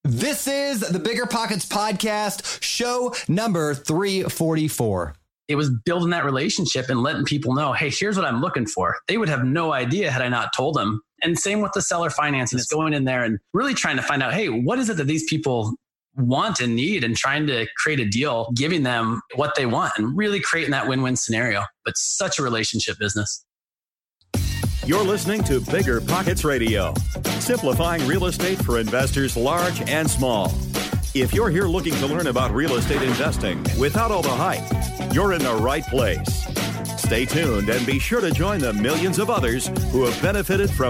This is the Bigger Pockets Podcast, show number 344. It was building that relationship and letting people know, hey, here's what I'm looking for. They would have no idea had I not told them. And same with the seller financing. It's going in there and really trying to find out, hey, what is it that these people want and need, and trying to create a deal, giving them what they want and really creating that win-win scenario. But such a relationship business. You're listening to Bigger Pockets Radio, simplifying real estate for investors large and small. If you're here looking to learn about real estate investing without all the hype, you're in the right place. Stay tuned and be sure to join the millions of others who have benefited from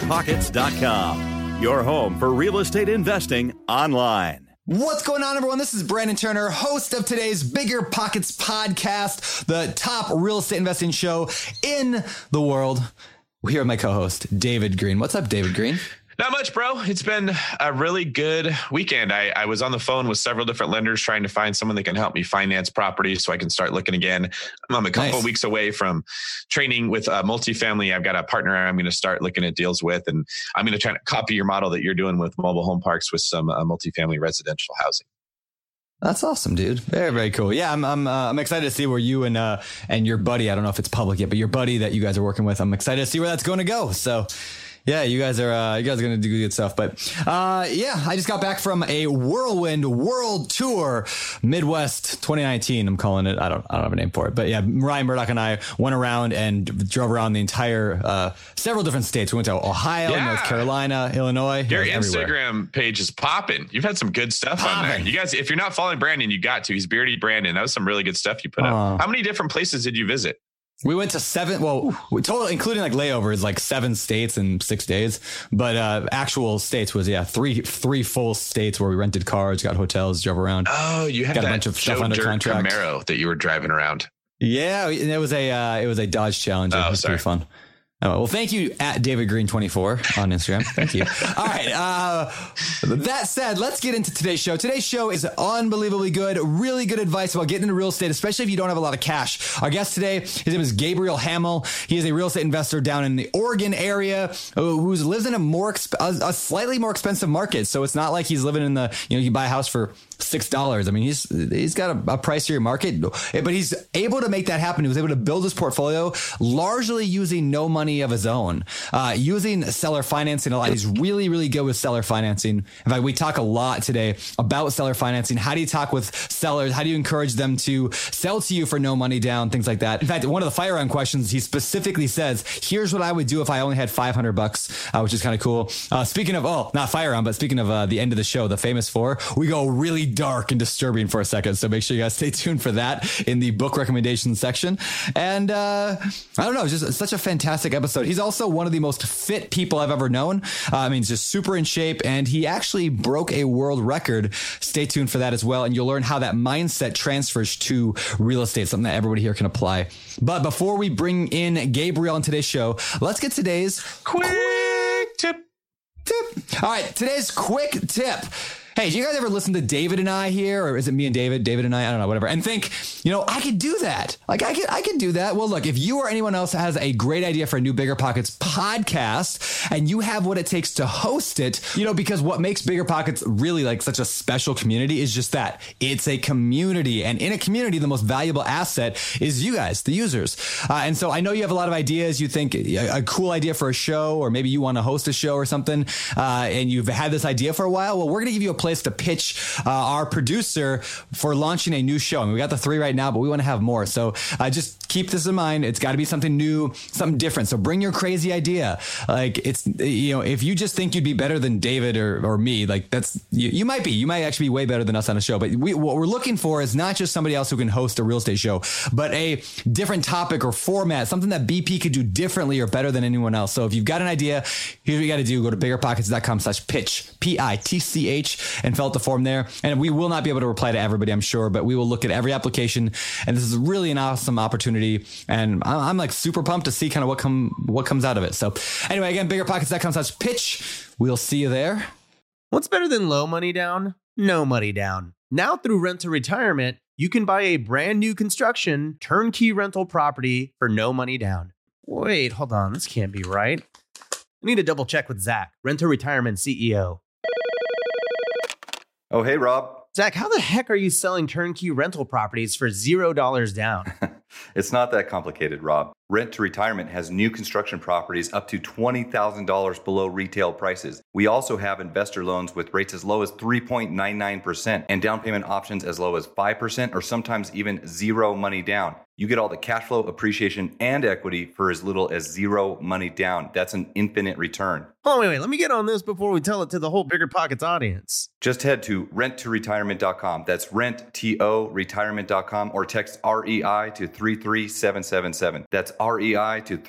BiggerPockets.com, your home for real estate investing online. What's going on, everyone? This is Brandon Turner, host of today's Bigger Pockets Podcast, the top real estate investing show in the world. We're here with my co-host, David Green. What's up, David Green? Not much, bro. It's been a really good weekend. I was on the phone with several different lenders trying to find someone that can help me finance properties so I can start looking again. I'm a couple of weeks away from training with multifamily. I've got a partner I'm going to start looking at deals with, and I'm going to try to copy your model that you're doing with mobile home parks with some multifamily residential housing. That's awesome, dude. Very, very cool. Yeah, I'm excited to see where you and your buddy, I don't know if it's public yet, but your buddy that you guys are working with, I'm excited to see where that's going to go. So yeah, you guys are going to do good stuff. But yeah, I just got back from a whirlwind world tour, Midwest 2019. I'm calling it. I don't have a name for it. But yeah, Ryan Murdoch and I went around and drove around the entire several different states. We went to Ohio, North Carolina, Illinois. Your Instagram page is popping. You've had some good stuff on there. You guys, if you're not following Brandon, you got to. He's Beardy Brandon. That was some really good stuff you put up. How many different places did you visit? We went to total, including like layovers, like 7 states in 6 days. But actual states was, three full states where we rented cars, got hotels, drove around. Oh, you had got that a bunch of stuff under contract. Camaro that you were driving around. Yeah, and it was a Dodge Challenger. It was pretty fun. Oh, well, thank you at David Green 24 on Instagram. Thank you. All right. That said, let's get into today's show. Today's show is unbelievably good. Really good advice about getting into real estate, especially if you don't have a lot of cash. Our guest today, his name is Gabriel Hamill. He is a real estate investor down in the Oregon area who lives in a slightly more expensive market. So it's not like he's living in you buy a house for $6. I mean, he's got a pricier market, but he's able to make that happen. He was able to build his portfolio largely using no money of his own, using seller financing a lot. He's really, really good with seller financing. In fact, we talk a lot today about seller financing. How do you talk with sellers? How do you encourage them to sell to you for no money down? Things like that. In fact, one of the fire round questions, he specifically says, here's what I would do if I only had $500, which is kind of cool. Speaking of, not fire round, but speaking of the end of the show, the famous 4, we go really dark and disturbing for a second. So make sure you guys stay tuned for that in the book recommendations section. And I don't know, just such a fantastic episode. He's also one of the most fit people I've ever known. He's just super in shape, and he actually broke a world record. Stay tuned for that as well. And you'll learn how that mindset transfers to real estate, something that everybody here can apply. But before we bring in Gabriel on today's show, let's get today's quick tip. All right, today's quick tip. Hey, do you guys ever listen to David and I here? Or is it me and David? David and I don't know, whatever. And think, I could do that. Like I could do that. Well, look, if you or anyone else has a great idea for a new Bigger Pockets podcast and you have what it takes to host it, because what makes Bigger Pockets really like such a special community is just that. It's a community. And in a community, the most valuable asset is you guys, the users. And so I know you have a lot of ideas. You think a cool idea for a show, or maybe you want to host a show or something, and you've had this idea for a while. Well, we're going to give you a place to pitch our producer for launching a new show. I mean, we got the 3 right now, but we want to have more. So just keep this in mind. It's got to be something new, something different. So bring your crazy idea. Like it's, if you just think you'd be better than David or me, like that's, you might actually be way better than us on a show. But what we're looking for is not just somebody else who can host a real estate show, but a different topic or format, something that BP could do differently or better than anyone else. So if you've got an idea, here's what you got to do. Go to biggerpockets.com/pitch, PITCH, and fill out the form there. And we will not be able to reply to everybody, I'm sure, but we will look at every application. And this is really an awesome opportunity. And I'm like super pumped to see kind of what comes out of it. So anyway, again, biggerpockets.com/pitch. We'll see you there. What's better than low money down? No money down. Now through Rent to Retirement, you can buy a brand new construction turnkey rental property for no money down. Wait, hold on. This can't be right. I need to double check with Zach, Rent to Retirement CEO. Oh, hey, Rob. Zach, how the heck are you selling turnkey rental properties for $0 down? It's not that complicated, Rob. Rent to Retirement has new construction properties up to $20,000 below retail prices. We also have investor loans with rates as low as 3.99% and down payment options as low as 5% or sometimes even zero money down. You get all the cash flow, appreciation, and equity for as little as zero money down. That's an infinite return. Oh, wait. Let me get on this before we tell it to the whole Bigger Pockets audience. Just head to renttoretirement.com. That's renttoretirement.com or text REI to 33777. That's REI to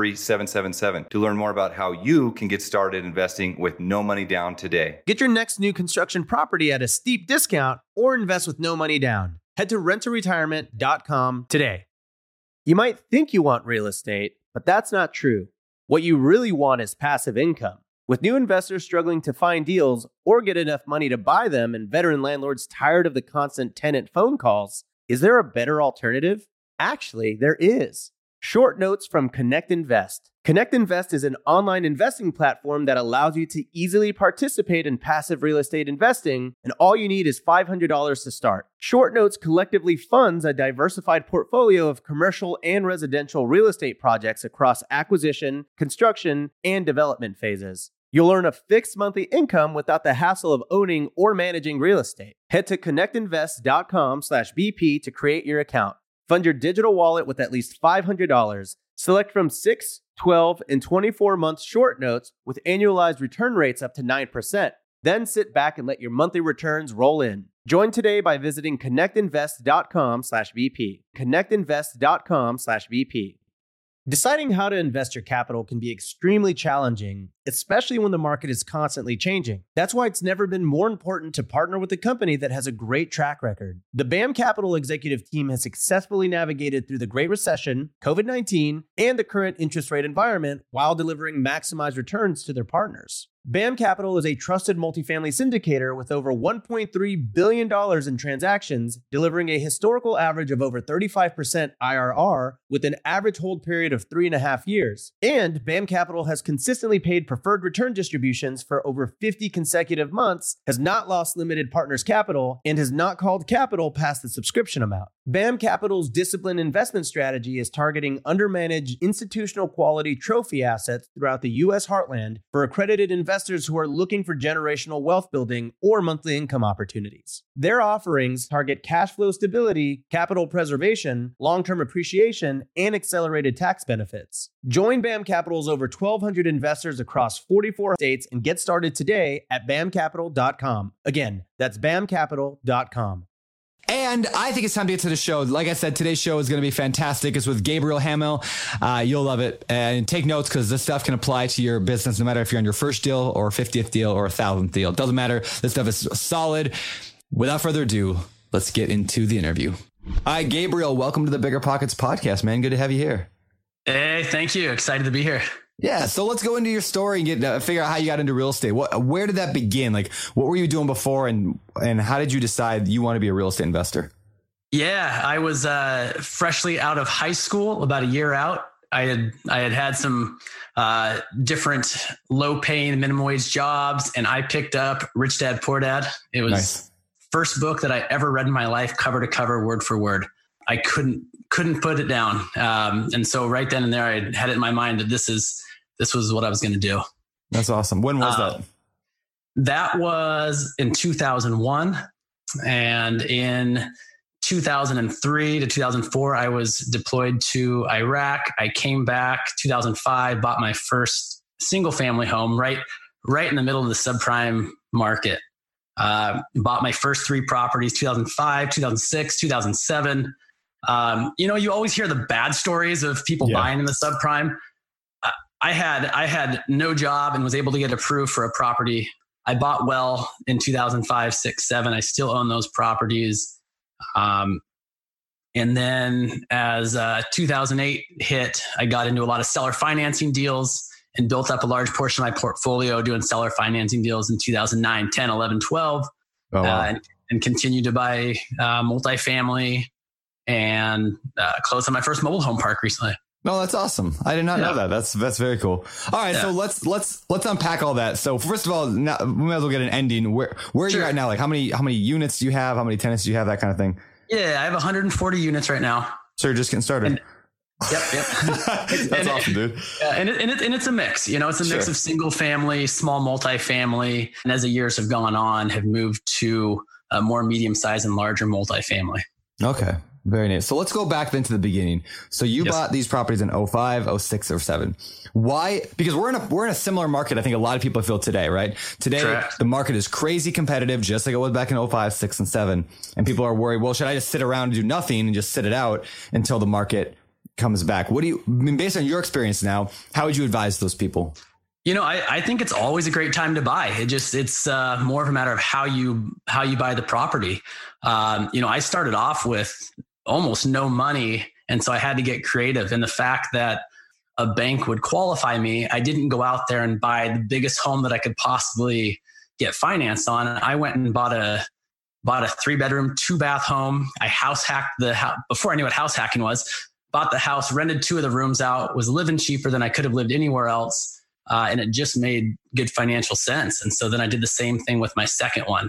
33777 to learn more about how you can get started investing with no money down today. Get your next new construction property at a steep discount or invest with no money down. Head to renttoretirement.com today. You might think you want real estate, but that's not true. What you really want is passive income. With new investors struggling to find deals or get enough money to buy them and veteran landlords tired of the constant tenant phone calls, is there a better alternative? Actually, there is. Short notes from Connect Invest. Connect Invest is an online investing platform that allows you to easily participate in passive real estate investing, and all you need is $500 to start. Short Notes collectively funds a diversified portfolio of commercial and residential real estate projects across acquisition, construction, and development phases. You'll earn a fixed monthly income without the hassle of owning or managing real estate. Head to connectinvest.com/BP to create your account. Fund your digital wallet with at least $500. Select from 6, 12, and 24-month short notes with annualized return rates up to 9%. Then sit back and let your monthly returns roll in. Join today by visiting connectinvest.com/BP. Connectinvest.com/BP. Deciding how to invest your capital can be extremely challenging, especially when the market is constantly changing. That's why it's never been more important to partner with a company that has a great track record. The BAM Capital executive team has successfully navigated through the Great Recession, COVID-19, and the current interest rate environment while delivering maximized returns to their partners. BAM Capital is a trusted multifamily syndicator with over $1.3 billion in transactions, delivering a historical average of over 35% IRR with an average hold period of 3.5 years. And BAM Capital has consistently paid preferred return distributions for over 50 consecutive months, has not lost limited partners capital, and has not called capital past the subscription amount. BAM Capital's disciplined investment strategy is targeting undermanaged institutional quality trophy assets throughout the U.S. heartland for accredited investors who are looking for generational wealth building or monthly income opportunities. Their offerings target cash flow stability, capital preservation, long-term appreciation, and accelerated tax benefits. Join BAM Capital's over 1,200 investors across 44 states and get started today at bamcapital.com. Again, that's bamcapital.com. And I think it's time to get to the show. Like I said, today's show is going to be fantastic. It's with Gabriel Hamel. You'll love it. And take notes because this stuff can apply to your business no matter if you're on your first deal or 50th deal or 1,000th deal. It doesn't matter. This stuff is solid. Without further ado, let's get into the interview. Hi, Gabriel. Welcome to the Bigger Pockets podcast, man. Good to have you here. Hey, thank you. Excited to be here. Yeah, so let's go into your story and get figure out how you got into real estate. Where did that begin? Like, what were you doing before, and how did you decide you want to be a real estate investor? Yeah, I was freshly out of high school, about a year out. I had some different low paying minimum wage jobs, and I picked up Rich Dad Poor Dad. It was nice. First book that I ever read in my life, cover to cover, word for word. I couldn't put it down. And so right then and there, I had it in my mind that this was what I was going to do. That's awesome. When was that? That was in 2001. And in 2003 to 2004, I was deployed to Iraq. I came back 2005, bought my first single family home right in the middle of the subprime market. Bought my first 3 properties, 2005, 2006, 2007. You always hear the bad stories of people buying in the subprime. I had no job and was able to get approved for a property. I bought well in 2005, 6, 7. I still own those properties. And then as 2008 hit, I got into a lot of seller financing deals and built up a large portion of my portfolio doing seller financing deals in 2009, 10, 11, 12, oh, wow. And continued to buy multifamily and closed on my first mobile home park recently. No, that's awesome. I did not know that. That's very cool. All right, so let's unpack all that. So first of all, now, we might as well get an ending. Where are you at now? Like how many units do you have? How many tenants do you have? That kind of thing. Yeah, I have 140 units right now. So you're just getting started. Yep. That's awesome, dude. And it's a mix. It's a mix of single family, small multifamily, and as the years have gone on, have moved to a more medium sized and larger multifamily. Okay. Very nice. So let's go back then to the beginning. So you bought these properties in 05, 06, or 07. Why? Because we're in a similar market. I think a lot of people feel today, right? Today, Correct. The market is crazy competitive, just like it was back in 05, 6, and 7. And people are worried, well, should I just sit around and do nothing and just sit it out until the market comes back? Based on your experience now, how would you advise those people? I think it's always a great time to buy. It's more of a matter of how you buy the property. I started off with almost no money. And so I had to get creative. And the fact that a bank would qualify me, I didn't go out there and buy the biggest home that I could possibly get financed on. I went and bought a 3-bedroom, 2-bath home. I house hacked the house before I knew what house hacking was. Bought the house, rented 2 of the rooms out, was living cheaper than I could have lived anywhere else. And it just made good financial sense. And so then I did the same thing with my second one.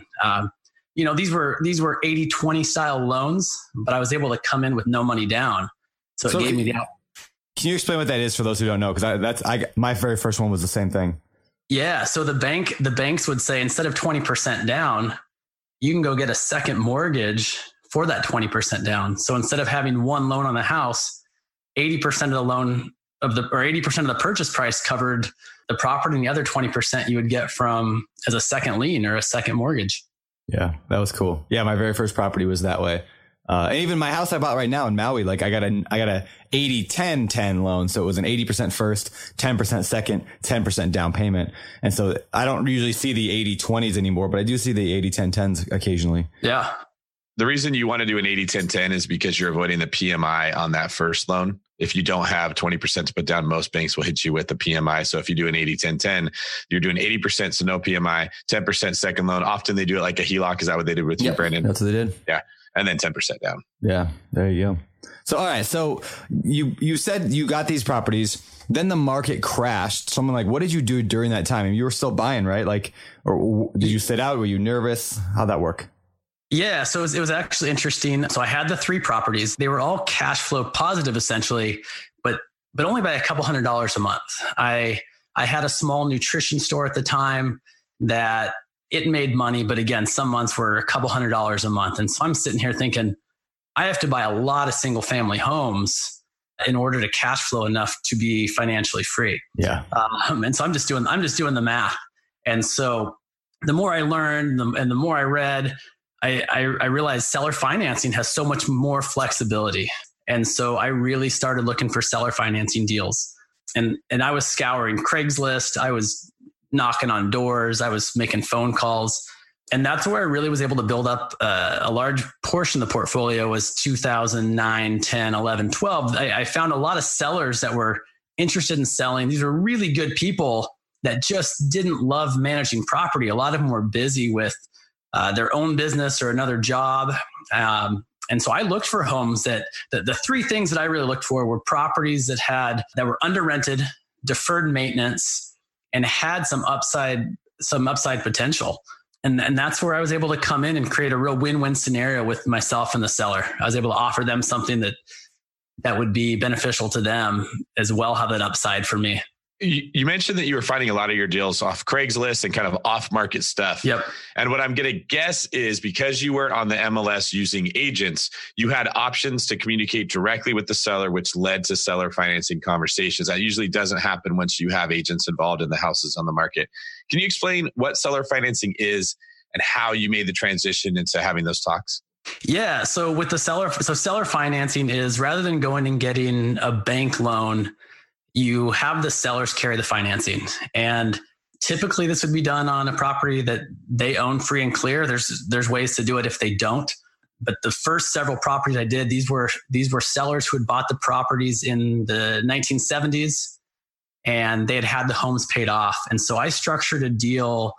These were 80-20 style loans, but I was able to come in with no money down. So it gave me the out. Can you explain what that is for those who don't know? Because my very first one was the same thing. Yeah. So the banks would say, instead of 20% down, you can go get a second mortgage for that 20% down. So instead of having one loan on the house, 80% of the loan or 80% of the purchase price covered the property, and the other 20% you would get as a second lien or a second mortgage. Yeah, that was cool. Yeah, my very first property was that way. And even my house I bought right now in Maui, like I got a 80-10-10 loan. So it was an 80% first, 10% second, 10% down payment. And so I don't usually see the 80-20s anymore, but I do see the 80-10-10s occasionally. Yeah. The reason you want to do an 80-10-10 is because you're avoiding the PMI on that first loan. If you don't have 20% to put down, most banks will hit you with the PMI. So if you do an 80-10-10, you're doing 80%, so no PMI, 10% second loan. Often they do it like a HELOC. Is that what they did with you, Brandon? That's what they did. Yeah. And then 10% down. Yeah, there you go. So, all right. So you said you got these properties, then the market crashed. So I'm like, what did you do during that time? I mean, you were still buying, right? Like, or did you sit out? Were you nervous? How'd that work? Yeah. So it was actually interesting. So I had the 3 properties. They were all cash flow positive essentially, but only by a couple $100 a month. I had a small nutrition store at the time that it made money, but again, some months were a couple $100 a month. And so I'm sitting here thinking, I have to buy a lot of single family homes in order to cash flow enough to be financially free. Yeah. And so I'm just doing the math. And so the more I learned and the more I read, I realized seller financing has so much more flexibility. And so I really started looking for seller financing deals. And I was scouring Craigslist. I was knocking on doors. I was making phone calls. And that's where I really was able to build up a large portion of the portfolio was 2009, 10, 11, 12. I found a lot of sellers that were interested in selling. These were really good people that just didn't love managing property. A lot of them were busy with their own business or another job. And so I looked for homes that the 3 things that I really looked for were properties that were under rented, deferred maintenance, and had some upside potential. And that's where I was able to come in and create a real win-win scenario with myself and the seller. I was able to offer them something that would be beneficial to them as well, have that upside for me. You mentioned that you were finding a lot of your deals off Craigslist and kind of off-market stuff. Yep. And what I'm going to guess is because you were on the MLS using agents, you had options to communicate directly with the seller, which led to seller financing conversations. That usually doesn't happen once you have agents involved in the houses on the market. Can you explain what seller financing is and how you made the transition into having those talks? Yeah. So with seller financing is, rather than going and getting a bank loan, you have the sellers carry the financing. And typically this would be done on a property that they own free and clear. There's ways to do it if they don't. But the first several properties I did, these were sellers who had bought the properties in the 1970s and they had the homes paid off. And so I structured deals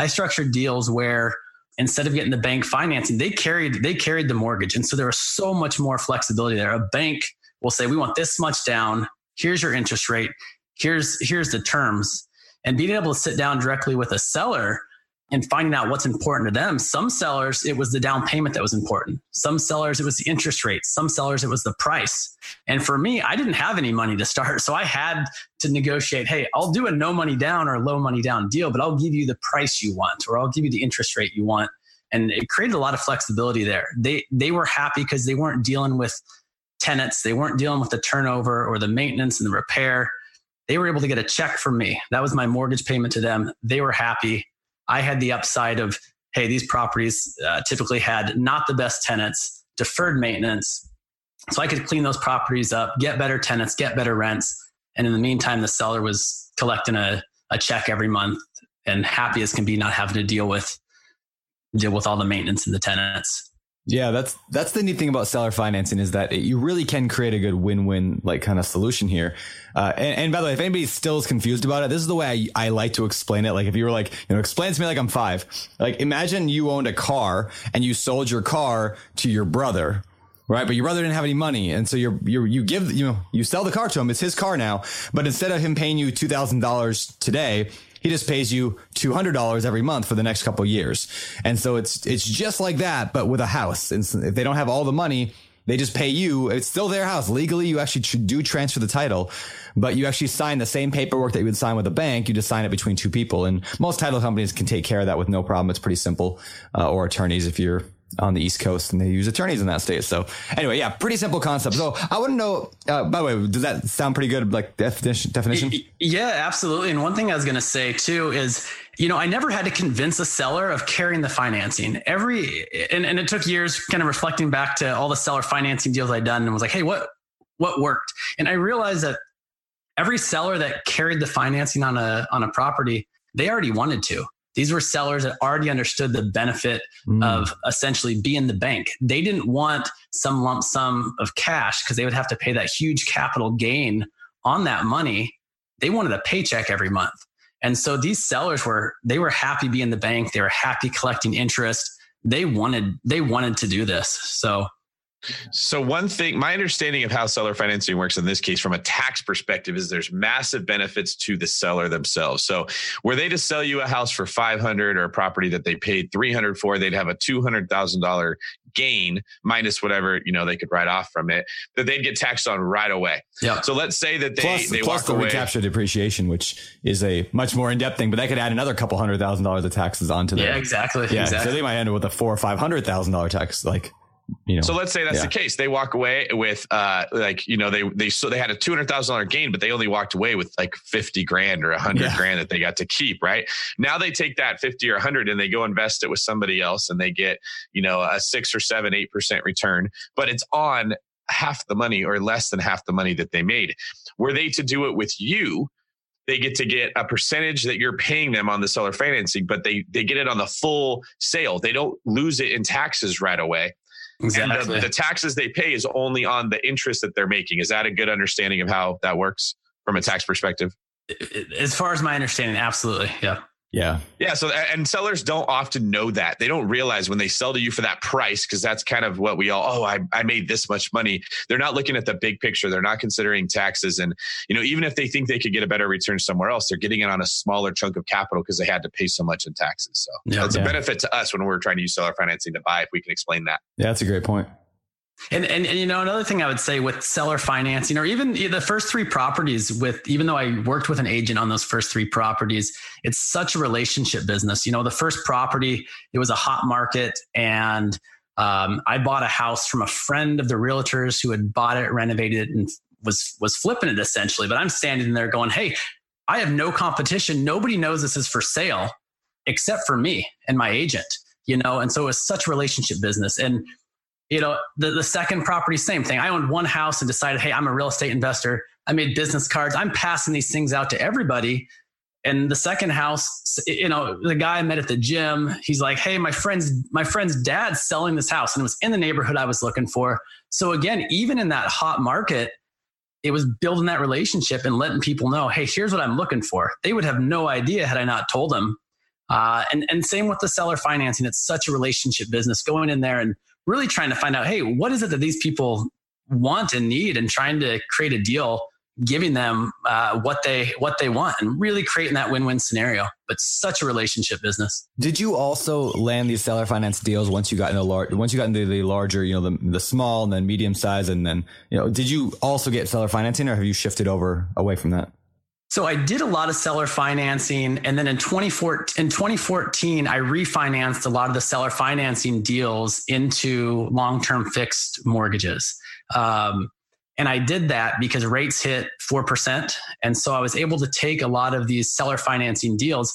where instead of getting the bank financing, they carried the mortgage. And so there was so much more flexibility there. A bank will say, we want this much down. here's your interest rate. Here's the terms. And being able to sit down directly with a seller and finding out what's important to them. Some sellers, it was the down payment that was important. Some sellers, it was the interest rate. Some sellers, it was the price. And for me, I didn't have any money to start. So I had to negotiate, hey, I'll do a no money down or low money down deal, but I'll give you the price you want, or I'll give you the interest rate you want. And it created a lot of flexibility there. They were happy because they weren't dealing with tenants. They weren't dealing with the turnover or the maintenance and the repair. They were able to get a check from me. That was my mortgage payment to them. They were happy. I had the upside of, hey, these properties typically had not the best tenants, deferred maintenance. So I could clean those properties up, get better tenants, get better rents. And in the meantime, the seller was collecting a check every month and happy as can be, not having to deal with all the maintenance and the tenants. Yeah, that's the neat thing about seller financing, is that you really can create a good win-win like kind of solution here. And by the way, if anybody still is confused about it, this is the way I like to explain it. Like if you were like, explain to me like I'm 5. Like imagine you owned a car and you sold your car to your brother, right? But your brother didn't have any money, and so you sell the car to him. It's his car now, but instead of him paying you $2,000 today, he just pays you $200 every month for the next couple of years. And so it's just like that, but with a house. And if they don't have all the money, they just pay you. It's still their house. Legally, you actually do transfer the title, but you actually sign the same paperwork that you would sign with a bank. You just sign it between two people. And most title companies can take care of that with no problem. It's pretty simple. Or attorneys if you're on the East Coast, and they use attorneys in that state. So anyway, yeah, pretty simple concept. So I want to know, by the way, does that sound pretty good? Like definition? Yeah, absolutely. And one thing I was going to say too is, I never had to convince a seller of carrying the financing. And it took years kind of reflecting back to all the seller financing deals I'd done and was like, hey, what worked? And I realized that every seller that carried the financing on a property, they already wanted to. These were sellers that already understood the benefit of essentially being the bank. They didn't want some lump sum of cash because they would have to pay that huge capital gain on that money. They wanted a paycheck every month. And so these sellers were happy being the bank. They were happy collecting interest. They wanted to do this. So one thing, my understanding of how seller financing works in this case from a tax perspective is there's massive benefits to the seller themselves. So were they to sell you a house for $500 or a property that they paid $300 for, they'd have a $200,000 gain minus whatever, they could write off from it, that they'd get taxed on right away. Yeah. So let's say that they plus walk the away. Recapture depreciation, which is a much more in-depth thing, but that could add another couple $100,000 of taxes onto that. Yeah, exactly. Yeah. Exactly. So they might end up with a $400,000 or $500,000 tax, So let's say that's the case. They walk away with, they had a $200,000 gain, but they only walked away with like $50,000 or $100,000 that they got to keep. Right now, they take that 50 or 100 and they go invest it with somebody else, and they get, a 6 or 7, 8% return, but it's on half the money or less than half the money that they made. Were they to do it with you, they get to get a percentage that you're paying them on the seller financing, but they get it on the full sale. They don't lose it in taxes right away. Exactly. And the taxes they pay is only on the interest that they're making. Is that a good understanding of how that works from a tax perspective? As far as my understanding, absolutely. Yeah. Yeah. Yeah. So, and sellers don't often know that. They don't realize when they sell to you for that price, because that's kind of what we all, I made this much money. They're not looking at the big picture. They're not considering taxes. And, even if they think they could get a better return somewhere else, they're getting it on a smaller chunk of capital because they had to pay so much in taxes. So that's a benefit to us when we're trying to use seller financing to buy, if we can explain that. Yeah, that's a great point. And another thing I would say with seller financing, or even the first 3 properties even though I worked with an agent on those first 3 properties, it's such a relationship business. The first property, it was a hot market, and I bought a house from a friend of the realtors who had bought it, renovated it, and was flipping it essentially. But I'm standing there going, hey, I have no competition. Nobody knows this is for sale except for me and my agent, and so it was such a relationship business. And the second property, same thing. I owned one house and decided, hey, I'm a real estate investor. I made business cards. I'm passing these things out to everybody. And the second house, the guy I met at the gym, he's like, hey, my friend's dad's selling this house, and it was in the neighborhood I was looking for. So again, even in that hot market, it was building that relationship and letting people know, hey, here's what I'm looking for. They would have no idea had I not told them. And same with the seller financing. It's such a relationship business, going in there and really trying to find out, hey, what is it that these people want and need, and trying to create a deal giving them what they want and really creating that win-win scenario. But such a relationship business. Did you also land these seller finance deals once you got into the larger, the small and then medium size, and then did you also get seller financing, or have you shifted away from that? So I did a lot of seller financing, and then in 2014, I refinanced a lot of the seller financing deals into long-term fixed mortgages. And I did that because rates hit 4%. And so I was able to take a lot of these seller financing deals.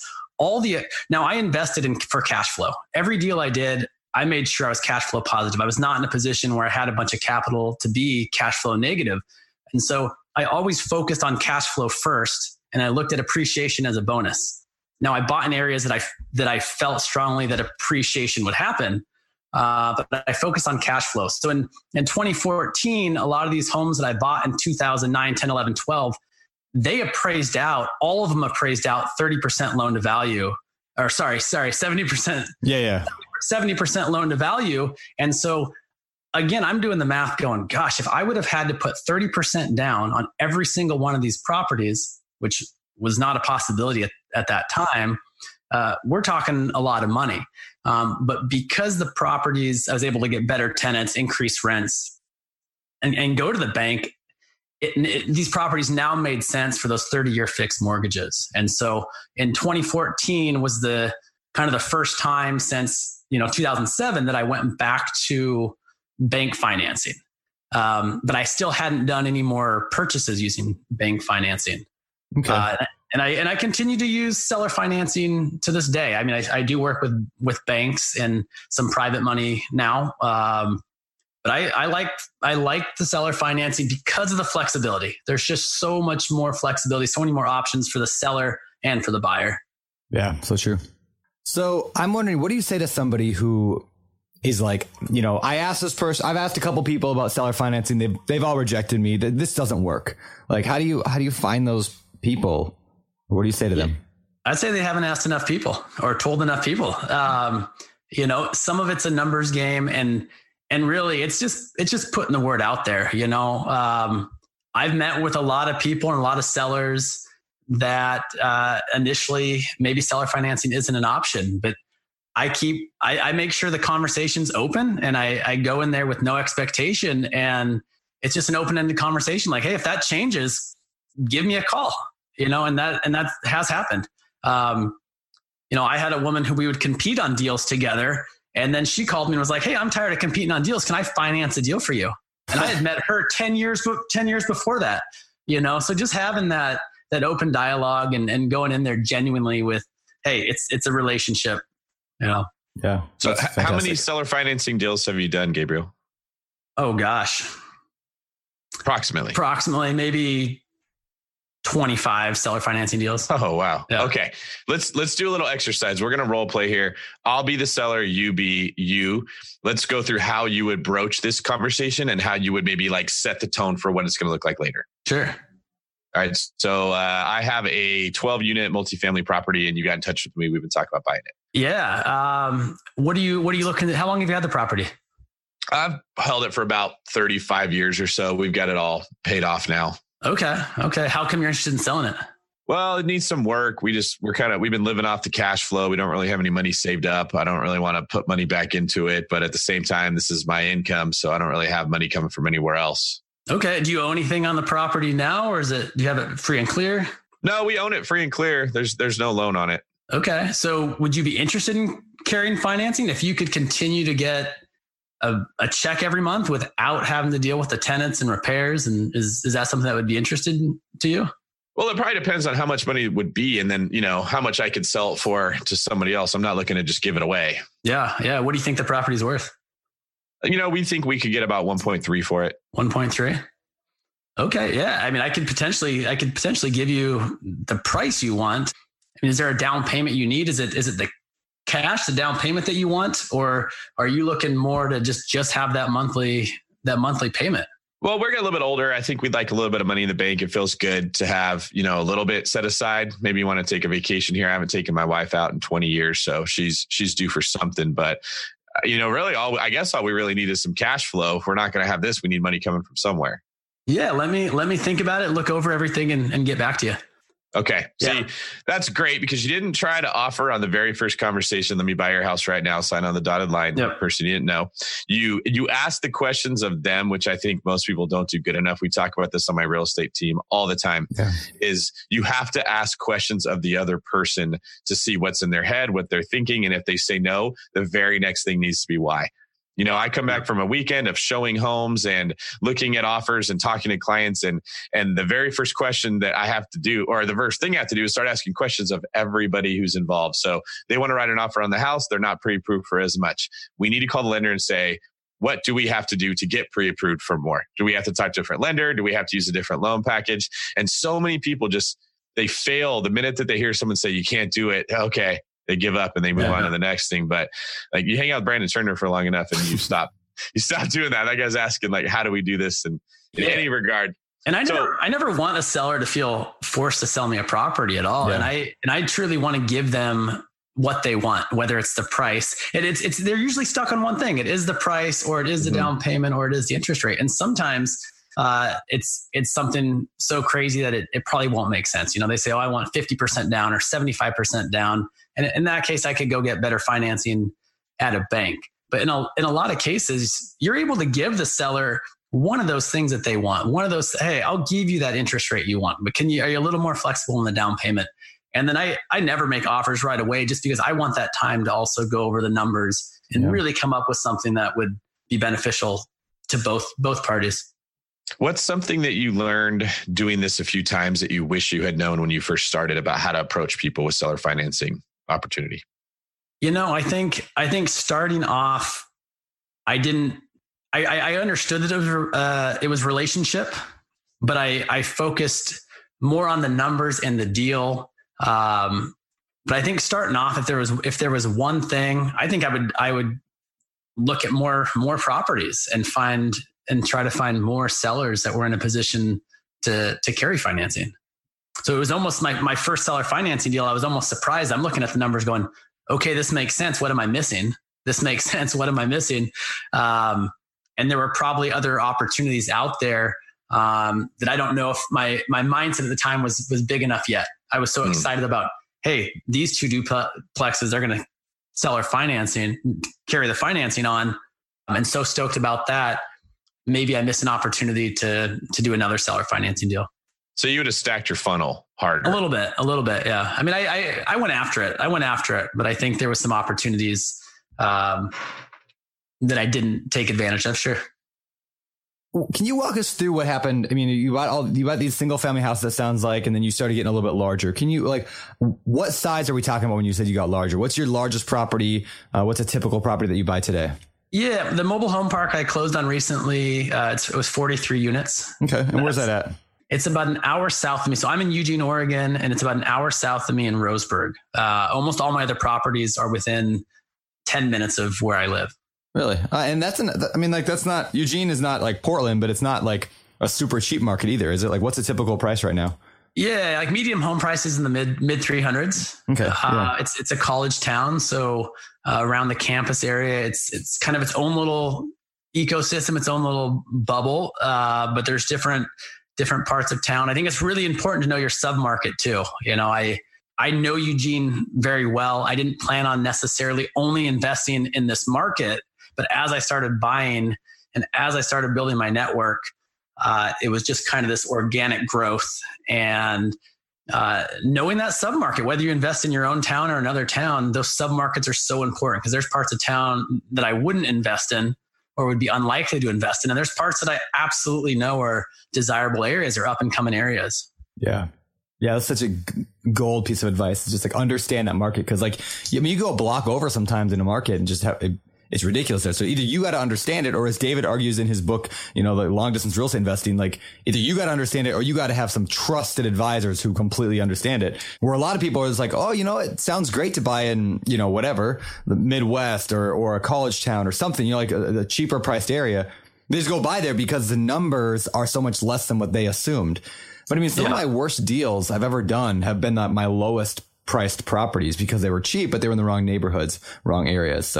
Now I invested for cash flow. Every deal I did, I made sure I was cash flow positive. I was not in a position where I had a bunch of capital to be cash flow negative. And so I always focused on cash flow first, and I looked at appreciation as a bonus. Now I bought in areas that I felt strongly that appreciation would happen. But I focused on cash flow. So in 2014, a lot of these homes that I bought in 2009, 10, 11, 12, they appraised out, all of them appraised out 30% loan to value, or sorry, 70%. Yeah. 70% loan to value. And so again, I'm doing the math going, gosh, if I would have had to put 30% down on every single one of these properties, which was not a possibility at that time, we're talking a lot of money. But because the properties, I was able to get better tenants, increase rents, and go to the bank, these properties now made sense for those 30-year fixed mortgages. And so in 2014 was the kind of the first time since 2007 that I went back to bank financing. But I still hadn't done any more purchases using bank financing. Okay. And I continue to use seller financing to this day. I mean, I do work with banks and some private money now. But I like the seller financing because of the flexibility. There's just so much more flexibility, so many more options for the seller and for the buyer. Yeah, so true. So I'm wondering, what do you say to somebody who is like, I asked this person, I've asked a couple people about seller financing. They've all rejected me. This doesn't work. Like, how do you find those people? What do you say to them? I'd say they haven't asked enough people or told enough people. Some of it's a numbers game, and really it's just putting the word out there. I've met with a lot of people and a lot of sellers that initially maybe seller financing isn't an option, but I make sure the conversation's open, and I go in there with no expectation, and it's just an open-ended conversation. Like, hey, if that changes, give me a call. And that has happened. I had a woman who we would compete on deals together, and then she called me and was like, "Hey, I'm tired of competing on deals. Can I finance a deal for you?" And I had met her 10 years before that. So just having that open dialogue and going in there genuinely with, "Hey, it's a relationship." Yeah. So how many seller financing deals have you done, Gabriel? Oh gosh. Approximately maybe 25 seller financing deals. Oh, wow. Yeah. Okay. Let's do a little exercise. We're going to role play here. I'll be the seller. You be you. Let's go through how you would broach this conversation and how you would maybe set the tone for what it's going to look like later. Sure. All right. So I have a 12-unit multifamily property, and you got in touch with me. We've been talking about buying it. Yeah. What are you looking at? How long have you had the property? I've held it for about 35 years or so. We've got it all paid off now. Okay. How come you're interested in selling it? Well, it needs some work. We've been living off the cash flow. We don't really have any money saved up. I don't really want to put money back into it, but at the same time, this is my income, so I don't really have money coming from anywhere else. Okay. Do you own anything on the property now, or do you have it free and clear? No, we own it free and clear. There's no loan on it. Okay. So would you be interested in carrying financing if you could continue to get a check every month without having to deal with the tenants and repairs? And is that something that would be interesting to you? Well, it probably depends on how much money it would be, and then, how much I could sell it for to somebody else. I'm not looking to just give it away. Yeah. What do you think the property's worth? We think we could get about 1.3 for it. 1.3. Okay. Yeah. I mean, I could potentially give you the price you want. I mean, is there a down payment you need? Is it the cash, the down payment that you want, or are you looking more to just have that monthly payment? Well, we're getting a little bit older. I think we'd like a little bit of money in the bank. It feels good to have, a little bit set aside. Maybe you want to take a vacation here. I haven't taken my wife out in 20 years, so she's due for something. But, really all we really need is some cash flow. If we're not going to have this, we need money coming from somewhere. Yeah. Let me think about it, look over everything and get back to you. Okay. See, that's great because you didn't try to offer on the very first conversation, let me buy your house right now, sign on the dotted line. The person you didn't know. You asked the questions of them, which I think most people don't do good enough. We talk about this on my real estate team all the time, is you have to ask questions of the other person to see what's in their head, what they're thinking. And if they say no, the very next thing needs to be why. You know, I come back from a weekend of showing homes and looking at offers and talking to clients. And the very first question that I have to do, or the first thing I have to do, is start asking questions of everybody who's involved. So they want to write an offer on the house. They're not pre-approved for as much. We need to call the lender and say, what do we have to do to get pre-approved for more? Do we have to talk to a different lender? Do we have to use a different loan package? And so many people they fail the minute that they hear someone say, you can't do it. Okay. They give up and they move on to the next thing. But like you hang out with Brandon Turner for long enough and you stop doing that. That guy's asking like, how do we do this in any regard? And I never want a seller to feel forced to sell me a property at all. Yeah. And I truly want to give them what they want, whether it's the price. They're usually stuck on one thing. It is the price, or it is the down payment, or it is the interest rate. And sometimes it's something so crazy that it probably won't make sense. You know, they say, oh, I want 50% down or 75% down. And in that case, I could go get better financing at a bank. But in a lot of cases, you're able to give the seller one of those things that they want. One of those, hey, I'll give you that interest rate you want, but are you a little more flexible in the down payment? And then I never make offers right away just because I want that time to also go over the numbers and really come up with something that would be beneficial to both parties. What's something that you learned doing this a few times that you wish you had known when you first started about how to approach people with seller financing opportunity? You know, I think starting off, I understood that it was relationship, but I focused more on the numbers and the deal. But I think starting off, if there was one thing, I think I would look at more properties and try to find more sellers that were in a position to carry financing. So it was almost my first seller financing deal. I was almost surprised. I'm looking at the numbers going, okay, this makes sense. What am I missing? This makes sense. What am I missing? And there were probably other opportunities out there that I don't know if my mindset at the time was big enough yet. I was so excited about, hey, these two duplexes are going to seller financing, carry the financing on. And so stoked about that. Maybe I missed an opportunity to do another seller financing deal. So you would have stacked your funnel harder. A little bit. Yeah. I mean, I went after it, but I think there was some opportunities that I didn't take advantage of. Sure. Can you walk us through what happened? I mean, you bought these single family houses, that sounds like, and then you started getting a little bit larger. Can you what size are we talking about when you said you got larger? What's your largest property? What's a typical property that you buy today? Yeah. The mobile home park I closed on recently, it was 43 units. Okay. And where's that at? It's about an hour south of me. So I'm in Eugene, Oregon, and it's about an hour south of me in Roseburg. Almost all my other properties are within 10 minutes of where I live. Really? And that's not, Eugene is not like Portland, but it's not like a super cheap market either. Is it? Like, what's a typical price right now? Yeah. Like medium home prices in the mid 300s. Okay. It's a college town. So around the campus area, it's kind of its own little ecosystem, its own little bubble. But there's different parts of town. I think it's really important to know your submarket too. You know, I know Eugene very well. I didn't plan on necessarily only investing in this market, but as I started buying and as I started building my network, it was just kind of this organic growth and knowing that submarket, whether you invest in your own town or another town, those submarkets are so important because there's parts of town that I wouldn't invest in or would be unlikely to invest in. And there's parts that I absolutely know are desirable areas or up and coming areas. Yeah. Yeah. That's such a gold piece of advice. It's just like understand that market. Cause like, I mean, you go a block over sometimes in a market and just it's ridiculous there. So either you got to understand it, or as David argues in his book, you know, the long distance real estate investing, like either you got to understand it or you got to have some trusted advisors who completely understand it. Where a lot of people are just like, oh, you know, it sounds great to buy in, you know, whatever, the Midwest or a college town or something, you know, like a cheaper priced area. They just go by there because the numbers are so much less than what they assumed. But I mean, some of my worst deals I've ever done have been my lowest priced properties because they were cheap, but they were in the wrong neighborhoods, wrong areas. So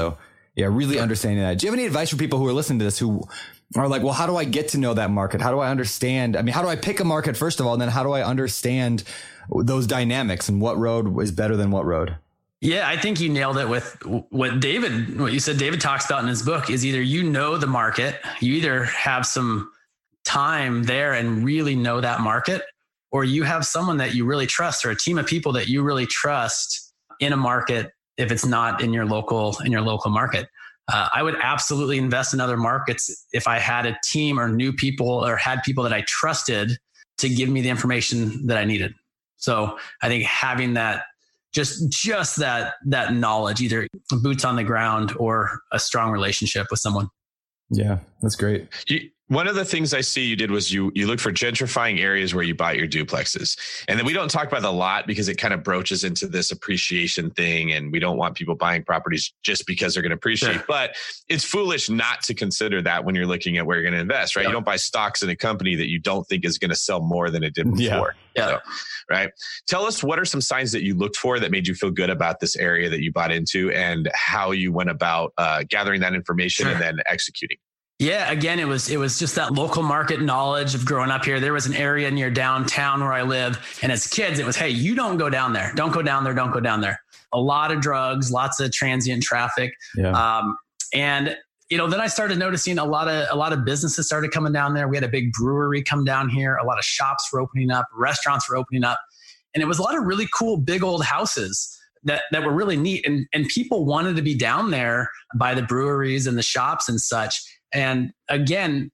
Yeah, really understanding that. Do you have any advice for people who are listening to this who are like, well, how do I get to know that market? How do I understand? I mean, how do I pick a market first of all, and then how do I understand those dynamics and what road is better than what road? Yeah, I think you nailed it with what you said David talks about in his book is either you know the market, you either have some time there and really know that market, or you have someone that you really trust or a team of people that you really trust in a market if it's not in your local market. I would absolutely invest in other markets if I had a team or knew people or had people that I trusted to give me the information that I needed. So I think having that, just that knowledge, either boots on the ground or a strong relationship with someone. Yeah, that's great. One of the things I see you did was you look for gentrifying areas where you buy your duplexes. And then we don't talk about that a lot because it kind of broaches into this appreciation thing. And we don't want people buying properties just because they're going to appreciate. Sure. But it's foolish not to consider that when you're looking at where you're going to invest, right? Yep. You don't buy stocks in a company that you don't think is going to sell more than it did before. Yeah. So, right. Tell us, what are some signs that you looked for that made you feel good about this area that you bought into and how you went about gathering that information and then executing? Yeah, again, it was just that local market knowledge of growing up here. There was an area near downtown where I live. And as kids, it was, hey, you don't go down there. Don't go down there. Don't go down there. A lot of drugs, lots of transient traffic. Yeah. And, then I started noticing a lot of businesses started coming down there. We had a big brewery come down here. A lot of shops were opening up. Restaurants were opening up. And it was a lot of really cool, big old houses that were really neat. And people wanted to be down there by the breweries and the shops and such. And again,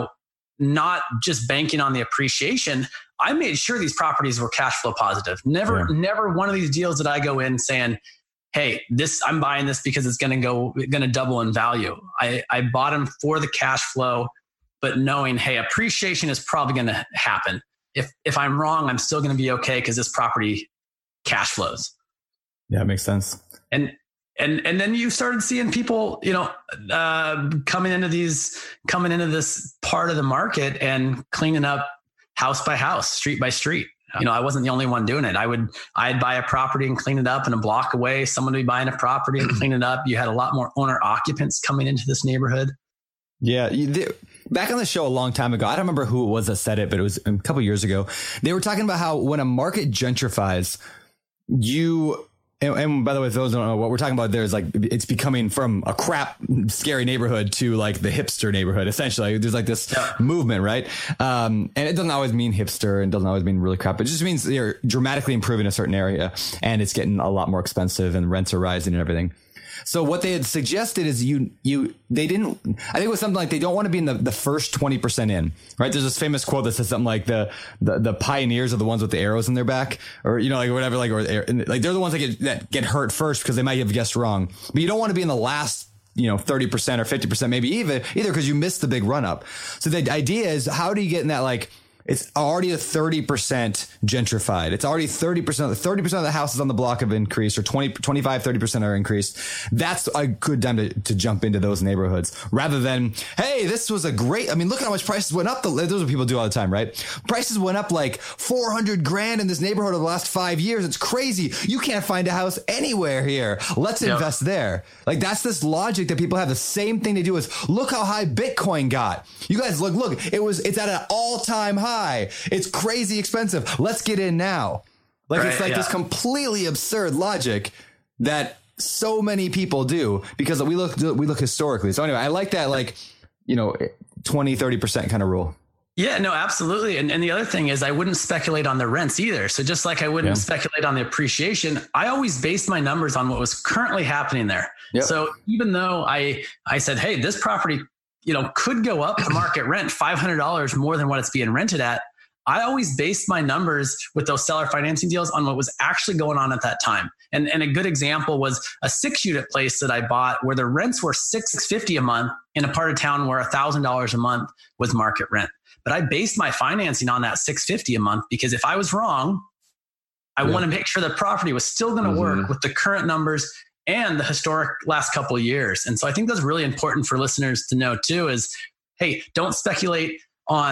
not just banking on the appreciation, I made sure these properties were cash flow positive. Never one of these deals did I go in saying, hey, I'm buying this because it's going to double in value. I bought them for the cash flow, but knowing, hey, appreciation is probably going to happen. If I'm wrong, I'm still going to be okay because this property cash flows. Yeah, it makes sense. And then you started seeing people, coming into this part of the market and cleaning up house by house, street by street. I wasn't the only one doing it. I'd buy a property and clean it up, and a block away, someone would be buying a property and clean it up. You had a lot more owner occupants coming into this neighborhood. Yeah. Back on the show a long time ago, I don't remember who it was that said it, but it was a couple of years ago. They were talking about how when a market gentrifies, and by the way, if those don't know what we're talking about, there's like, it's becoming from a crap, scary neighborhood to like the hipster neighborhood. Essentially, there's like this movement, right? And it doesn't always mean hipster and doesn't always mean really crap. It just means they're dramatically improving a certain area and it's getting a lot more expensive and rents are rising and everything. So what they had suggested is they didn't, I think it was something like they don't want to be in the first 20% in, right? There's this famous quote that says something like the pioneers are the ones with the arrows in their back, or, like whatever, like, or like they're the ones that get hurt first because they might have guessed wrong, but you don't want to be in the last 30% or 50%, maybe either because you missed the big run up. So the idea is, how do you get in that, like, it's already a 30% gentrified. It's already 30% of the houses on the block have increased, or 25, 30% are increased. That's a good time to jump into those neighborhoods rather than, hey, this was look at how much prices went up. Those are what people do all the time, right? Prices went up like $400,000 in this neighborhood over the last 5 years. It's crazy. You can't find a house anywhere here. Let's invest there. Like, that's this logic that people have. The same thing they do is, look how high Bitcoin got. You guys look, it's at an all-time high. It's crazy expensive. Let's get in now. It's this completely absurd logic that so many people do because we look historically. So anyway, I like that, 20-30% kind of rule. Yeah, no, absolutely. And the other thing is, I wouldn't speculate on the rents either. So just like I wouldn't speculate on the appreciation, I always based my numbers on what was currently happening there. Yep. So even though I said, hey, this property could go up to market rent $500 more than what it's being rented at, I always based my numbers with those seller financing deals on what was actually going on at that time. And a good example was a 6-unit place that I bought where the rents were $650 a month in a part of town where $1,000 a month was market rent. But I based my financing on that $650 a month because if I was wrong, I want to make sure the property was still going to work with the current numbers and the historic last couple of years. And so I think that's really important for listeners to know too is, hey, don't speculate on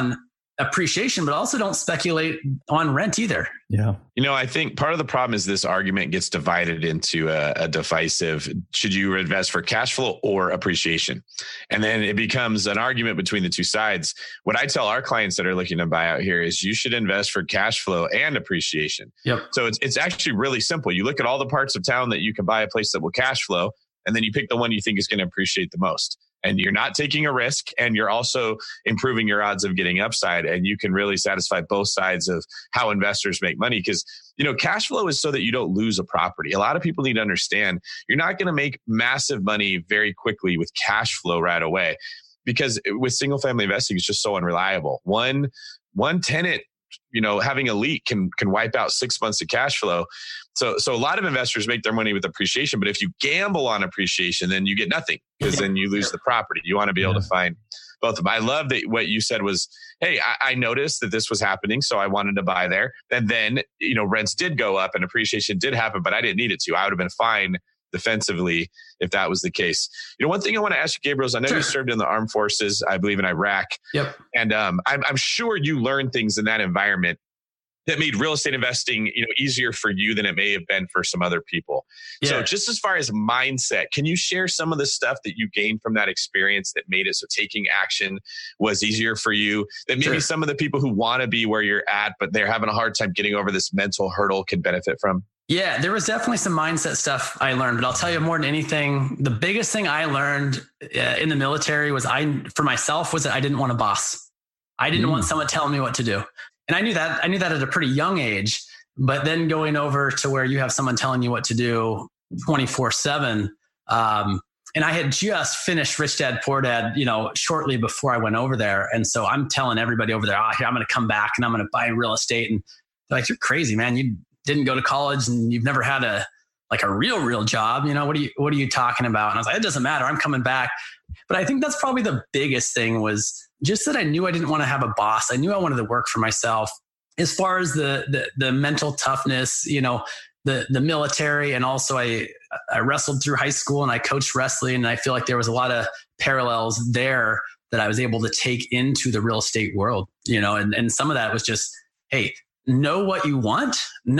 appreciation, but also don't speculate on rent either. Yeah. I think part of the problem is this argument gets divided into a divisive, should you invest for cash flow or appreciation? And then it becomes an argument between the two sides. What I tell our clients that are looking to buy out here is you should invest for cash flow and appreciation. Yep. So it's actually really simple. You look at all the parts of town that you can buy a place that will cash flow, and then you pick the one you think is going to appreciate the most. And you're not taking a risk, and you're also improving your odds of getting upside. And you can really satisfy both sides of how investors make money. Because, cash flow is so that you don't lose a property. A lot of people need to understand you're not going to make massive money very quickly with cash flow right away, because with single family investing, it's just so unreliable. One tenant, having a leak can wipe out 6 months of cash flow. So a lot of investors make their money with appreciation, but if you gamble on appreciation, then you get nothing, because then you lose the property. You want to be able to find both of them. I love that what you said was, hey, I noticed that this was happening, so I wanted to buy there. And then, rents did go up and appreciation did happen, but I didn't need it to. I would have been fine defensively if that was the case. One thing I want to ask you, Gabriel, is I know you served in the armed forces, I believe in Iraq. Yep. And I'm sure you learned things in that environment that made real estate investing, easier for you than it may have been for some other people. Yeah. So just as far as mindset, can you share some of the stuff that you gained from that experience that made it so taking action was easier for you, that maybe some of the people who want to be where you're at, but they're having a hard time getting over this mental hurdle can benefit from? Yeah, there was definitely some mindset stuff I learned, but I'll tell you more than anything, the biggest thing I learned in the military was for myself was that I didn't want a boss. I didn't want someone telling me what to do. And I knew that at a pretty young age, but then going over to where you have someone telling you what to do 24/7. And I had just finished Rich Dad, Poor Dad, shortly before I went over there. And so I'm telling everybody over there, here, I'm going to come back and I'm going to buy real estate. And they're like, you're crazy, man. You didn't go to college and you've never had a real job. What are you talking about? And I was like, it doesn't matter. I'm coming back. But I think that's probably the biggest thing was just that I knew I didn't want to have a boss. I knew I wanted to work for myself. As far as the mental toughness, the military, and also I wrestled through high school and I coached wrestling. And I feel like there was a lot of parallels there that I was able to take into the real estate world, and some of that was just, hey, know what you want,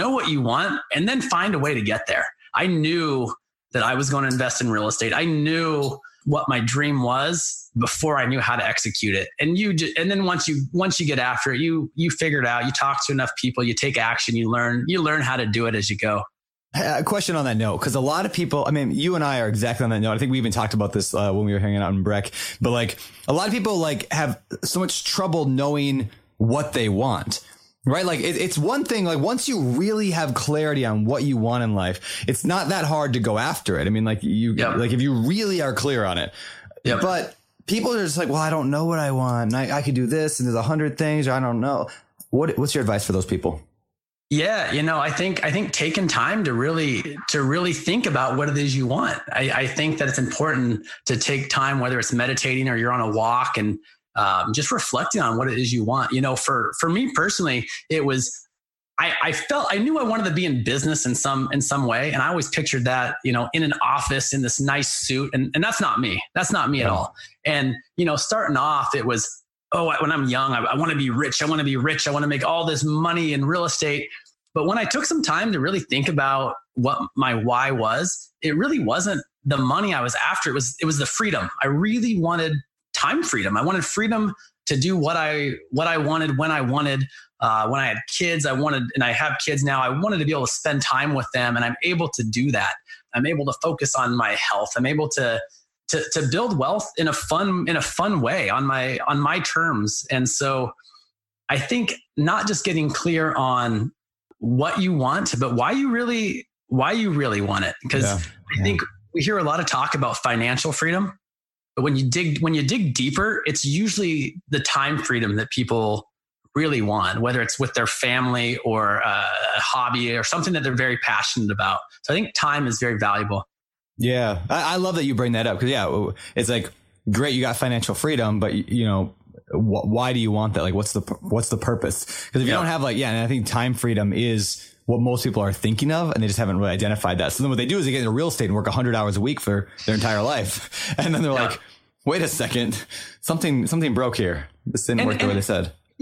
and then find a way to get there. I knew that I was going to invest in real estate. I knew what my dream was before I knew how to execute it. And then once you get after it, you figure it out, you talk to enough people, you take action, you learn how to do it as you go. A question on that note, because a lot of people, you and I are exactly on that note. I think we even talked about this when we were hanging out in Breck, but a lot of people have so much trouble knowing what they want. Right. It's one thing, once you really have clarity on what you want in life, it's not that hard to go after it. if you really are clear on it, but people are just well, I don't know what I want. And I could do this and there's 100 things, or I don't know. What's your advice for those people? Yeah. I think taking time to really think about what it is you want. I think that it's important to take time, whether it's meditating or you're on a walk, and just reflecting on what it is you want. For me personally, it was, I knew I wanted to be in business in some way. And I always pictured that, in an office in this nice suit. And that's not me. That's not me at all. And, starting off, it was, when I'm young, I want to be rich. I want to make all this money in real estate. But when I took some time to really think about what my why was, it really wasn't the money I was after. It was the freedom. I really wanted time freedom. I wanted freedom to do what I wanted, when I wanted. When I had kids, and I have kids now, I wanted to be able to spend time with them, and I'm able to do that. I'm able to focus on my health. I'm able to build wealth in a fun way on my terms. And so I think not just getting clear on what you want, but why you really want it. Because I think we hear a lot of talk about financial freedom. But when you dig deeper, it's usually the time freedom that people really want, whether it's with their family or a hobby or something that they're very passionate about. So I think time is very valuable. Yeah. I love that you bring that up, because it's great, you got financial freedom, but why do you want that? What's the purpose? Because if you don't have and I think time freedom is what most people are thinking of, and they just haven't really identified that. So then what they do is they get into real estate and work 100 hours a week for their entire life. And then they're like, wait a second, something broke here. This didn't work the way they said.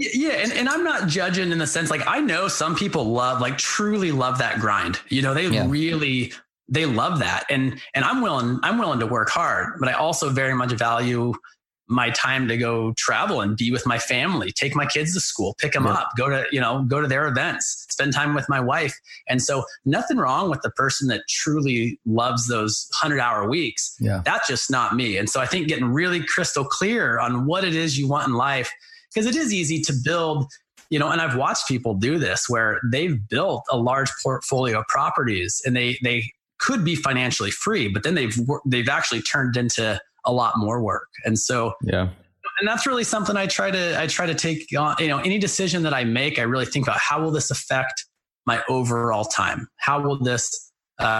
Yeah. And I'm not judging in the sense, like, I know some people truly love that grind. They love that. And I'm willing to work hard, but I also very much value my time to go travel and be with my family, take my kids to school, pick them up, go to their events, spend time with my wife. And so nothing wrong with the person that truly loves those 100-hour weeks. Yeah. That's just not me. And so I think getting really crystal clear on what it is you want in life, because it is easy to build, and I've watched people do this where they've built a large portfolio of properties and they could be financially free, but then they've actually turned into a lot more work. And so, and that's really something I try to take on, any decision that I make, I really think about how will this affect my overall time? How will this,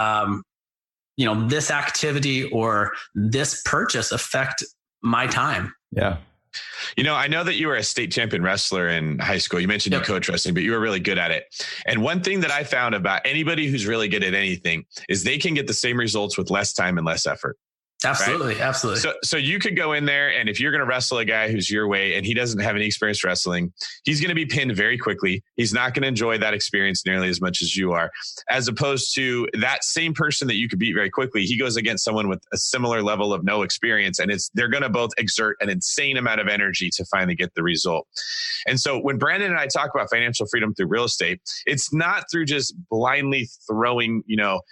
this activity or this purchase affect my time? Yeah. I know that you were a state champion wrestler in high school. You mentioned you coach wrestling, but you were really good at it. And one thing that I found about anybody who's really good at anything is they can get the same results with less time and less effort. Absolutely. Right? Absolutely. So you could go in there, and if you're going to wrestle a guy who's your weight and he doesn't have any experience wrestling, he's going to be pinned very quickly. He's not going to enjoy that experience nearly as much as you are, as opposed to that same person that you could beat very quickly. He goes against someone with a similar level of no experience, and they're going to both exert an insane amount of energy to finally get the result. And so when Brandon and I talk about financial freedom through real estate, it's not through just blindly throwing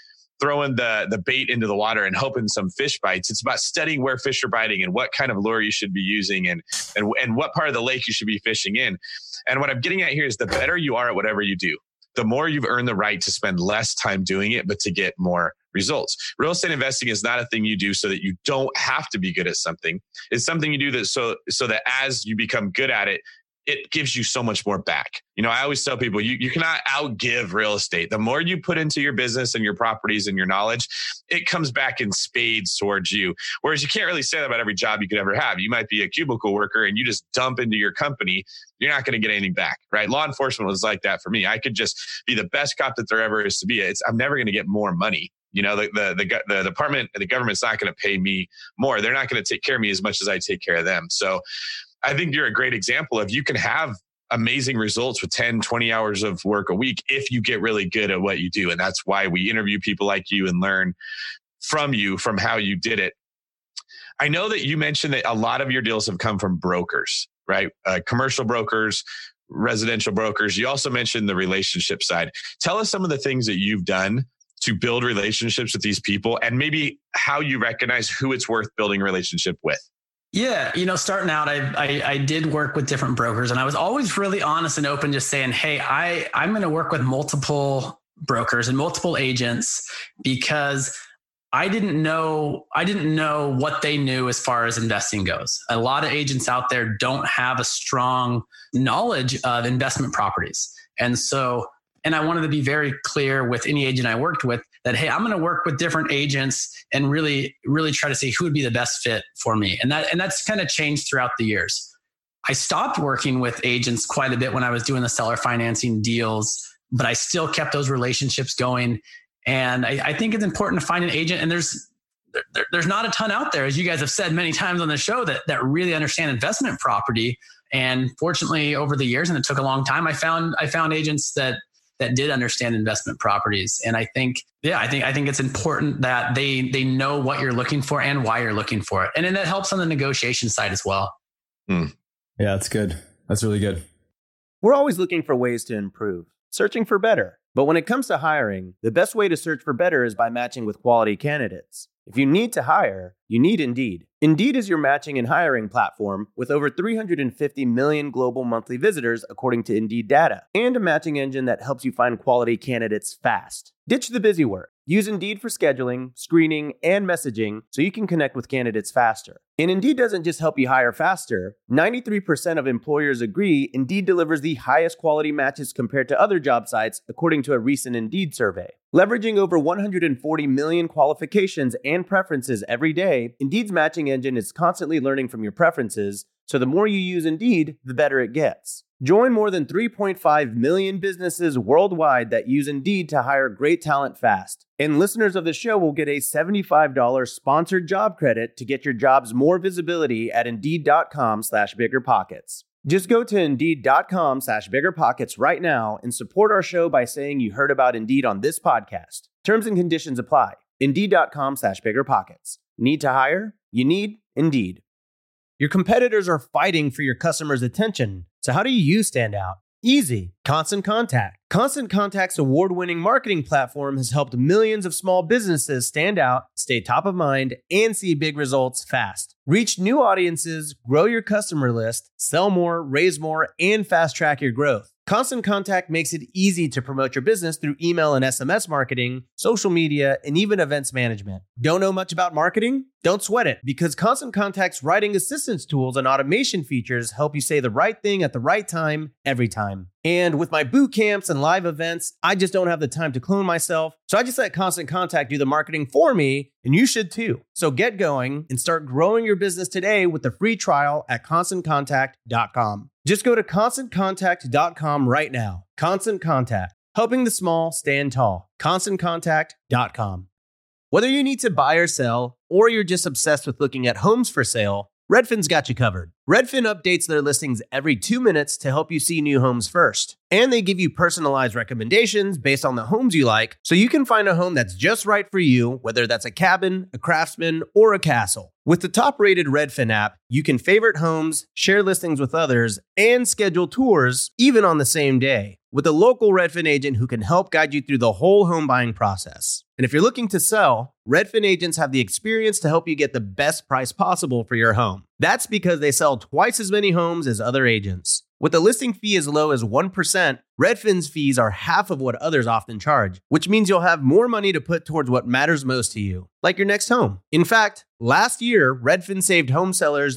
the bait into the water and hoping some fish bites. It's about studying where fish are biting and what kind of lure you should be using and what part of the lake you should be fishing in. And what I'm getting at here is the better you are at whatever you do, the more you've earned the right to spend less time doing it, but to get more results. Real estate investing is not a thing you do so that you don't have to be good at something. It's something you do that so that as you become good at it, it gives you so much more back. I always tell people you cannot outgive real estate. The more you put into your business and your properties and your knowledge, it comes back in spades towards you. Whereas you can't really say that about every job you could ever have. You might be a cubicle worker and you just dump into your company. You're not going to get anything back, right? Law enforcement was like that for me. I could just be the best cop that there ever is to be. I'm never going to get more money. The department, the government's not going to pay me more. They're not going to take care of me as much as I take care of them. So I think you're a great example of you can have amazing results with 10, 20 hours of work a week if you get really good at what you do. And that's why we interview people like you and learn from you, from how you did it. I know that you mentioned that a lot of your deals have come from brokers, right? Commercial brokers, residential brokers. You also mentioned the relationship side. Tell us some of the things that you've done to build relationships with these people and maybe how you recognize who it's worth building a relationship with. Yeah. Starting out, I did work with different brokers and I was always really honest and open, just saying, hey, I'm going to work with multiple brokers and multiple agents because I didn't know what they knew as far as investing goes. A lot of agents out there don't have a strong knowledge of investment properties. And I wanted to be very clear with any agent I worked with that, hey, I'm going to work with different agents and really, really try to see who would be the best fit for me. And that's kind of changed throughout the years. I stopped working with agents quite a bit when I was doing the seller financing deals, but I still kept those relationships going. And I think it's important to find an agent. And there's not a ton out there, as you guys have said many times on the show, that really understand investment property. And fortunately, over the years, and it took a long time, I found agents that did understand investment properties. And I think it's important that they know what you're looking for and why you're looking for it. And then that helps on the negotiation side as well. Yeah, that's good. That's really good. We're always looking for ways to improve, searching for better. But when it comes to hiring, the best way to search for better is by matching with quality candidates. If you need to hire, you need Indeed. Indeed is your matching and hiring platform with over 350 million global monthly visitors, according to Indeed data, and a matching engine that helps you find quality candidates fast. Ditch the busy work. Use Indeed for scheduling, screening, and messaging so you can connect with candidates faster. And Indeed doesn't just help you hire faster. 93% of employers agree Indeed delivers the highest quality matches compared to other job sites, according to a recent Indeed survey. Leveraging over 140 million qualifications and preferences every day, Indeed's matching engine is constantly learning from your preferences, so the more you use Indeed, the better it gets. Join more than 3.5 million businesses worldwide that use Indeed to hire great talent fast. And listeners of the show will get a $75 sponsored job credit to get your jobs more visibility at Indeed.com/biggerpockets. Just go to Indeed.com/biggerpockets right now and support our show by saying you heard about Indeed on this podcast. Terms and conditions apply. Indeed.com/biggerpockets. Need to hire? You need Indeed. Your competitors are fighting for your customers' attention. So how do you stand out? Easy. Constant Contact. Constant Contact's award-winning marketing platform has helped millions of small businesses stand out, stay top of mind, and see big results fast. Reach new audiences, grow your customer list, sell more, raise more, and fast-track your growth. Constant Contact makes it easy to promote your business through email and SMS marketing, social media, and even events management. Don't know much about marketing? Don't sweat it, because Constant Contact's writing assistance tools and automation features help you say the right thing at the right time, every time. And with my boot camps and live events, I just don't have the time to clone myself. So I just let Constant Contact do the marketing for me, and you should too. So get going and start growing your business today with the free trial at ConstantContact.com. Just go to ConstantContact.com right now. Constant Contact, helping the small stand tall. ConstantContact.com. Whether you need to buy or sell, or you're just obsessed with looking at homes for sale, Redfin's got you covered. Redfin updates their listings every 2 minutes to help you see new homes first. And they give you personalized recommendations based on the homes you like, so you can find a home that's just right for you, whether that's a cabin, a craftsman, or a castle. With the top-rated Redfin app, you can favorite homes, share listings with others, and schedule tours even on the same day, with a local Redfin agent who can help guide you through the whole home buying process. And if you're looking to sell, Redfin agents have the experience to help you get the best price possible for your home. That's because they sell twice as many homes as other agents. With a listing fee as low as 1%, Redfin's fees are half of what others often charge, which means you'll have more money to put towards what matters most to you, like your next home. In fact, last year, Redfin saved home sellers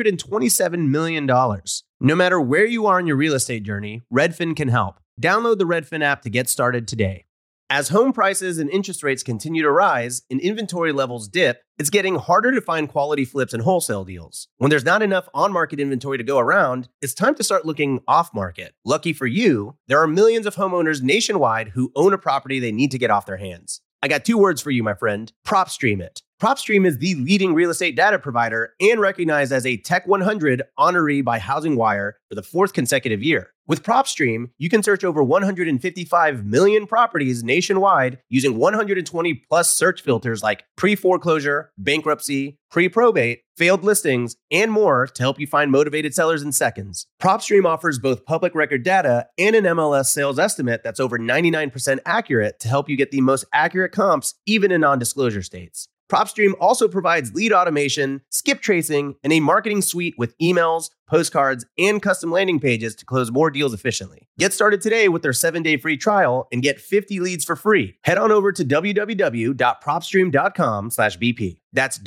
$127 million. No matter where you are in your real estate journey, Redfin can help. Download the Redfin app to get started today. As home prices and interest rates continue to rise and inventory levels dip, it's getting harder to find quality flips and wholesale deals. When there's not enough on-market inventory to go around, it's time to start looking off-market. Lucky for you, there are millions of homeowners nationwide who own a property they need to get off their hands. I got 2 words for you, my friend. PropStream it. PropStream is the leading real estate data provider and recognized as a Tech 100 honoree by HousingWire for the 4th consecutive year. With PropStream, you can search over 155 million properties nationwide using 120 plus search filters like pre-foreclosure, bankruptcy, pre-probate, failed listings, and more to help you find motivated sellers in seconds. PropStream offers both public record data and an MLS sales estimate that's over 99% accurate to help you get the most accurate comps, even in non-disclosure states. PropStream also provides lead automation, skip tracing, and a marketing suite with emails, postcards, and custom landing pages to close more deals efficiently. Get started today with their 7-day free trial and get 50 leads for free. Head on over to www.propstream.com/BP. That's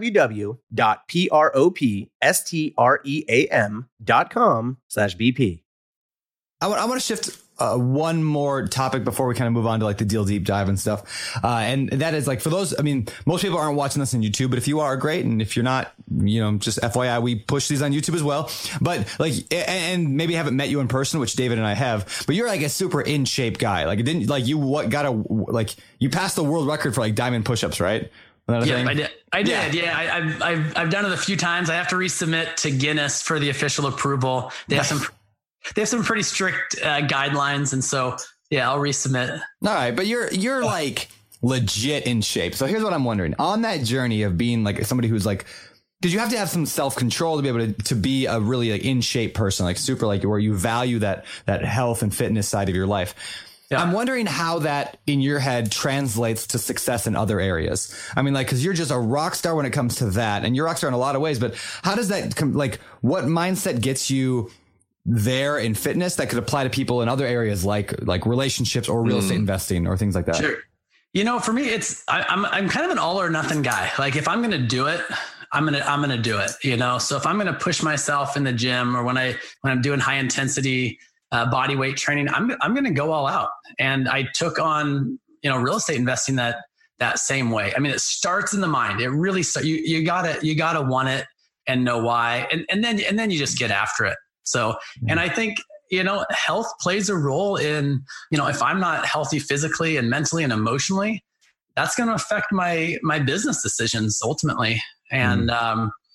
www.propstream.com/BP. I want to shift one more topic before we kind of move on to like the deal deep dive and stuff. And that is like, for those, I mean, most people aren't watching this on YouTube, but if you are, great. And if you're not, just FYI, we push these on YouTube as well. But like, and maybe haven't met you in person, which David and I have, but you're like a super in shape guy. Like, you passed the world record for like diamond push-ups, right? Yeah, I did. Yeah. I've done it a few times. I have to resubmit to Guinness for the official approval. They have some pretty strict guidelines. And so, yeah, I'll resubmit. All right. But you're like legit in shape. So here's what I'm wondering. On that journey of being like somebody who's like, because you have to have some self-control to be able to be a really like in shape person, like super, like where you value that health and fitness side of your life. Yeah. I'm wondering how that in your head translates to success in other areas. I mean, like, cause you're just a rock star when it comes to that, and you're a rock star in a lot of ways, but how does that like what mindset gets you there in fitness that could apply to people in other areas like relationships or real estate investing or things like that? Sure. For me, I'm kind of an all or nothing guy. Like if I'm going to do it, I'm going to do it, So if I'm going to push myself in the gym or when I'm doing high intensity body weight training, I'm going to go all out. And I took on, real estate investing that same way. I mean, it starts in the mind. It really, you gotta want it and know why. And then you just get after it. So, and I think, health plays a role in, if I'm not healthy physically and mentally and emotionally, that's going to affect my business decisions ultimately. And,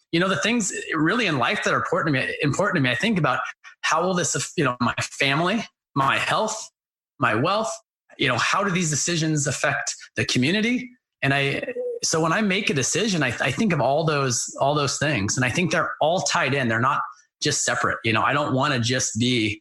the things really in life that are important to me, I think about how will this, my family, my health, my wealth, how do these decisions affect the community? And so when I make a decision, I think of all those things, and I think they're all tied in. They're not just separate. I don't want to just be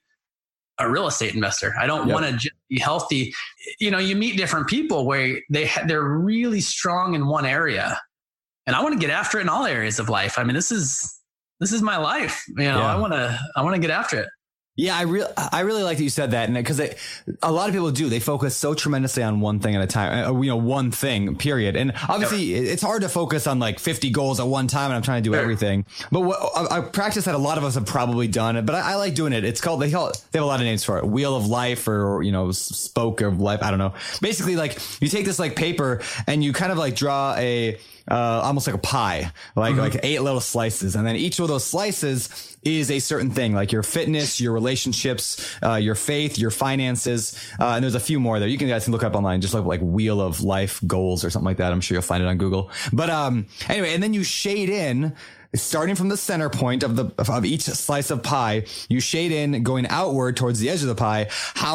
a real estate investor. I don't want to just be healthy. You meet different people where they're really strong in one area, and I want to get after it in all areas of life. I mean, this is my life. I want to get after it. Yeah, I really like that you said that, and because a lot of people do, they focus so tremendously on one thing at a time, one thing, period. And obviously, it's hard to focus on like 50 goals at one time, and I'm trying to do everything. But a practice that a lot of us have probably done, but I like doing it. They have a lot of names for it, Wheel of Life, or Spoke of Life. I don't know. Basically, like you take this like paper and you kind of like draw a almost like a pie, like 8 little slices, and then each of those slices is a certain thing, like your fitness, your relationships, your faith, your finances, and there's a few more there. You guys can look up online, just look like Wheel of Life goals or something like that. I'm sure you'll find it on Google. But anyway, and then you shade in, starting from the center point of each slice of pie, you shade in going outward towards the edge of the pie,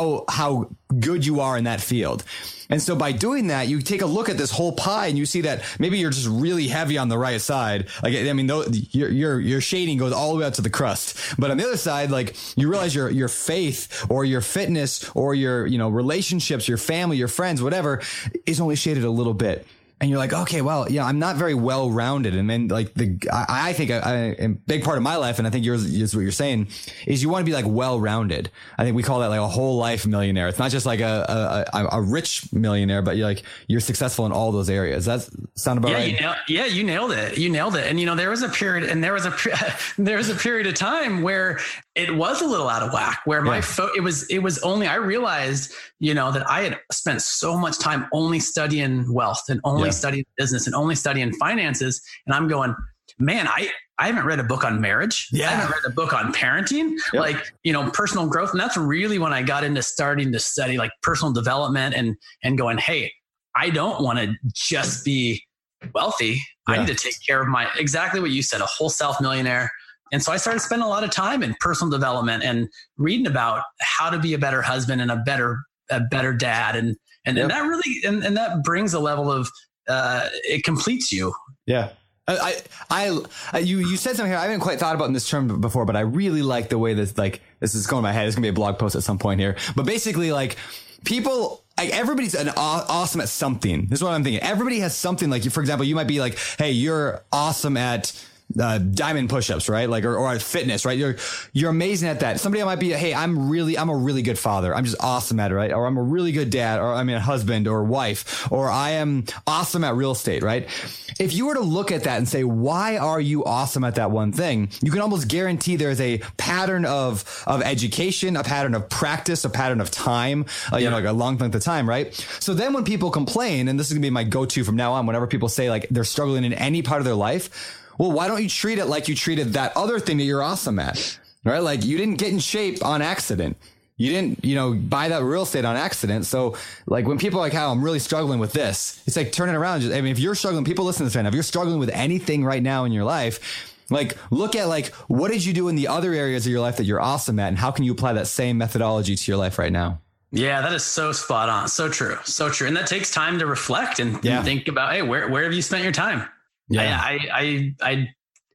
how good you are in that field. And so by doing that, you take a look at this whole pie and you see that maybe you're just really heavy on the right side. Like, I mean, your shading goes all the way out to the crust. But on the other side, like you realize your faith or your fitness or your, relationships, your family, your friends, whatever is only shaded a little bit. And you're like, okay, well, I'm not very well rounded. And then like I think a big part of my life, and I think yours is what you're saying, is you want to be like well rounded. I think we call that like a whole life millionaire. It's not just like a rich millionaire, but you're successful in all those areas. Does that sound about right? You nailed it. And there was a period, and there was a period of time where it was a little out of whack, where it was only, I realized, that I had spent so much time only studying wealth and only studying business and only studying finances. And I'm going, man, I haven't read a book on marriage. Yeah. I haven't read a book on parenting, personal growth. And that's really when I got into starting to study like personal development and going, hey, I don't want to just be wealthy. Yeah. I need to take care of exactly what you said, a whole self millionaire. And so I started spending a lot of time in personal development and reading about how to be a better husband and a better dad. And that really, and that brings a level of, it completes you. Yeah. You said something here I haven't quite thought about in this term before, but I really like the way this is going in my head. It's gonna be a blog post at some point here, but basically like people, like everybody's awesome at something. This is what I'm thinking. Everybody has something. Like, for example, you might be like, hey, you're awesome at diamond push-ups, right? Like, or at fitness, right? You're amazing at that. Somebody might be, hey, I'm a really good father. I'm just awesome at it, right? Or I'm a really good dad, or a husband or wife, or I am awesome at real estate, right? If you were to look at that and say, why are you awesome at that one thing? You can almost guarantee there's a pattern of education, a pattern of practice, a pattern of time, like a long length of time, right? So then when people complain, and this is gonna be my go-to from now on, whenever people say like they're struggling in any part of their life, well, why don't you treat it like you treated that other thing that you're awesome at, right? Like you didn't get in shape on accident. You didn't, buy that real estate on accident. So like when people are like, how I'm really struggling with this, it's like turning around. If you're struggling, people listen to this right now, if you're struggling with anything right now in your life, like look at like, what did you do in the other areas of your life that you're awesome at? And how can you apply that same methodology to your life right now? Yeah, that is so spot on. So true. So true. And that takes time to reflect and think about, hey, where have you spent your time? Yeah, I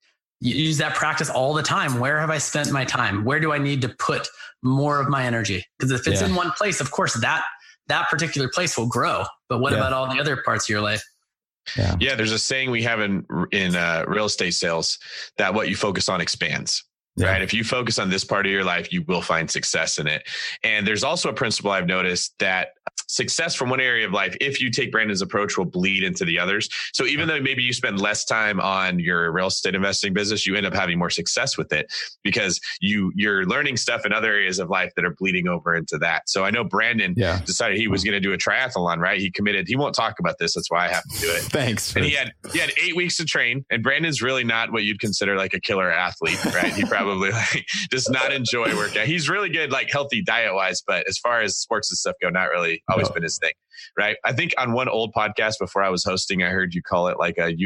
use that practice all the time. Where have I spent my time? Where do I need to put more of my energy? Because if it's in one place, of course, that particular place will grow. But what about all the other parts of your life? Yeah, there's a saying we have in real estate sales that what you focus on expands. Right. If you focus on this part of your life, you will find success in it. And there's also a principle I've noticed that success from one area of life, if you take Brandon's approach, will bleed into the others. So even though maybe you spend less time on your real estate investing business, you end up having more success with it because you're learning stuff in other areas of life that are bleeding over into that. So I know Brandon decided he was going to do a triathlon, right? He committed. He won't talk about this. That's why I have to do it. Thanks. And he had 8 weeks to train, and Brandon's really not what you'd consider like a killer athlete, right? He probably does not enjoy working out. He's really good, like healthy diet wise, but as far as sports and stuff go, not really always been his thing, right? I think on one old podcast before I was hosting, I heard you call it like a unit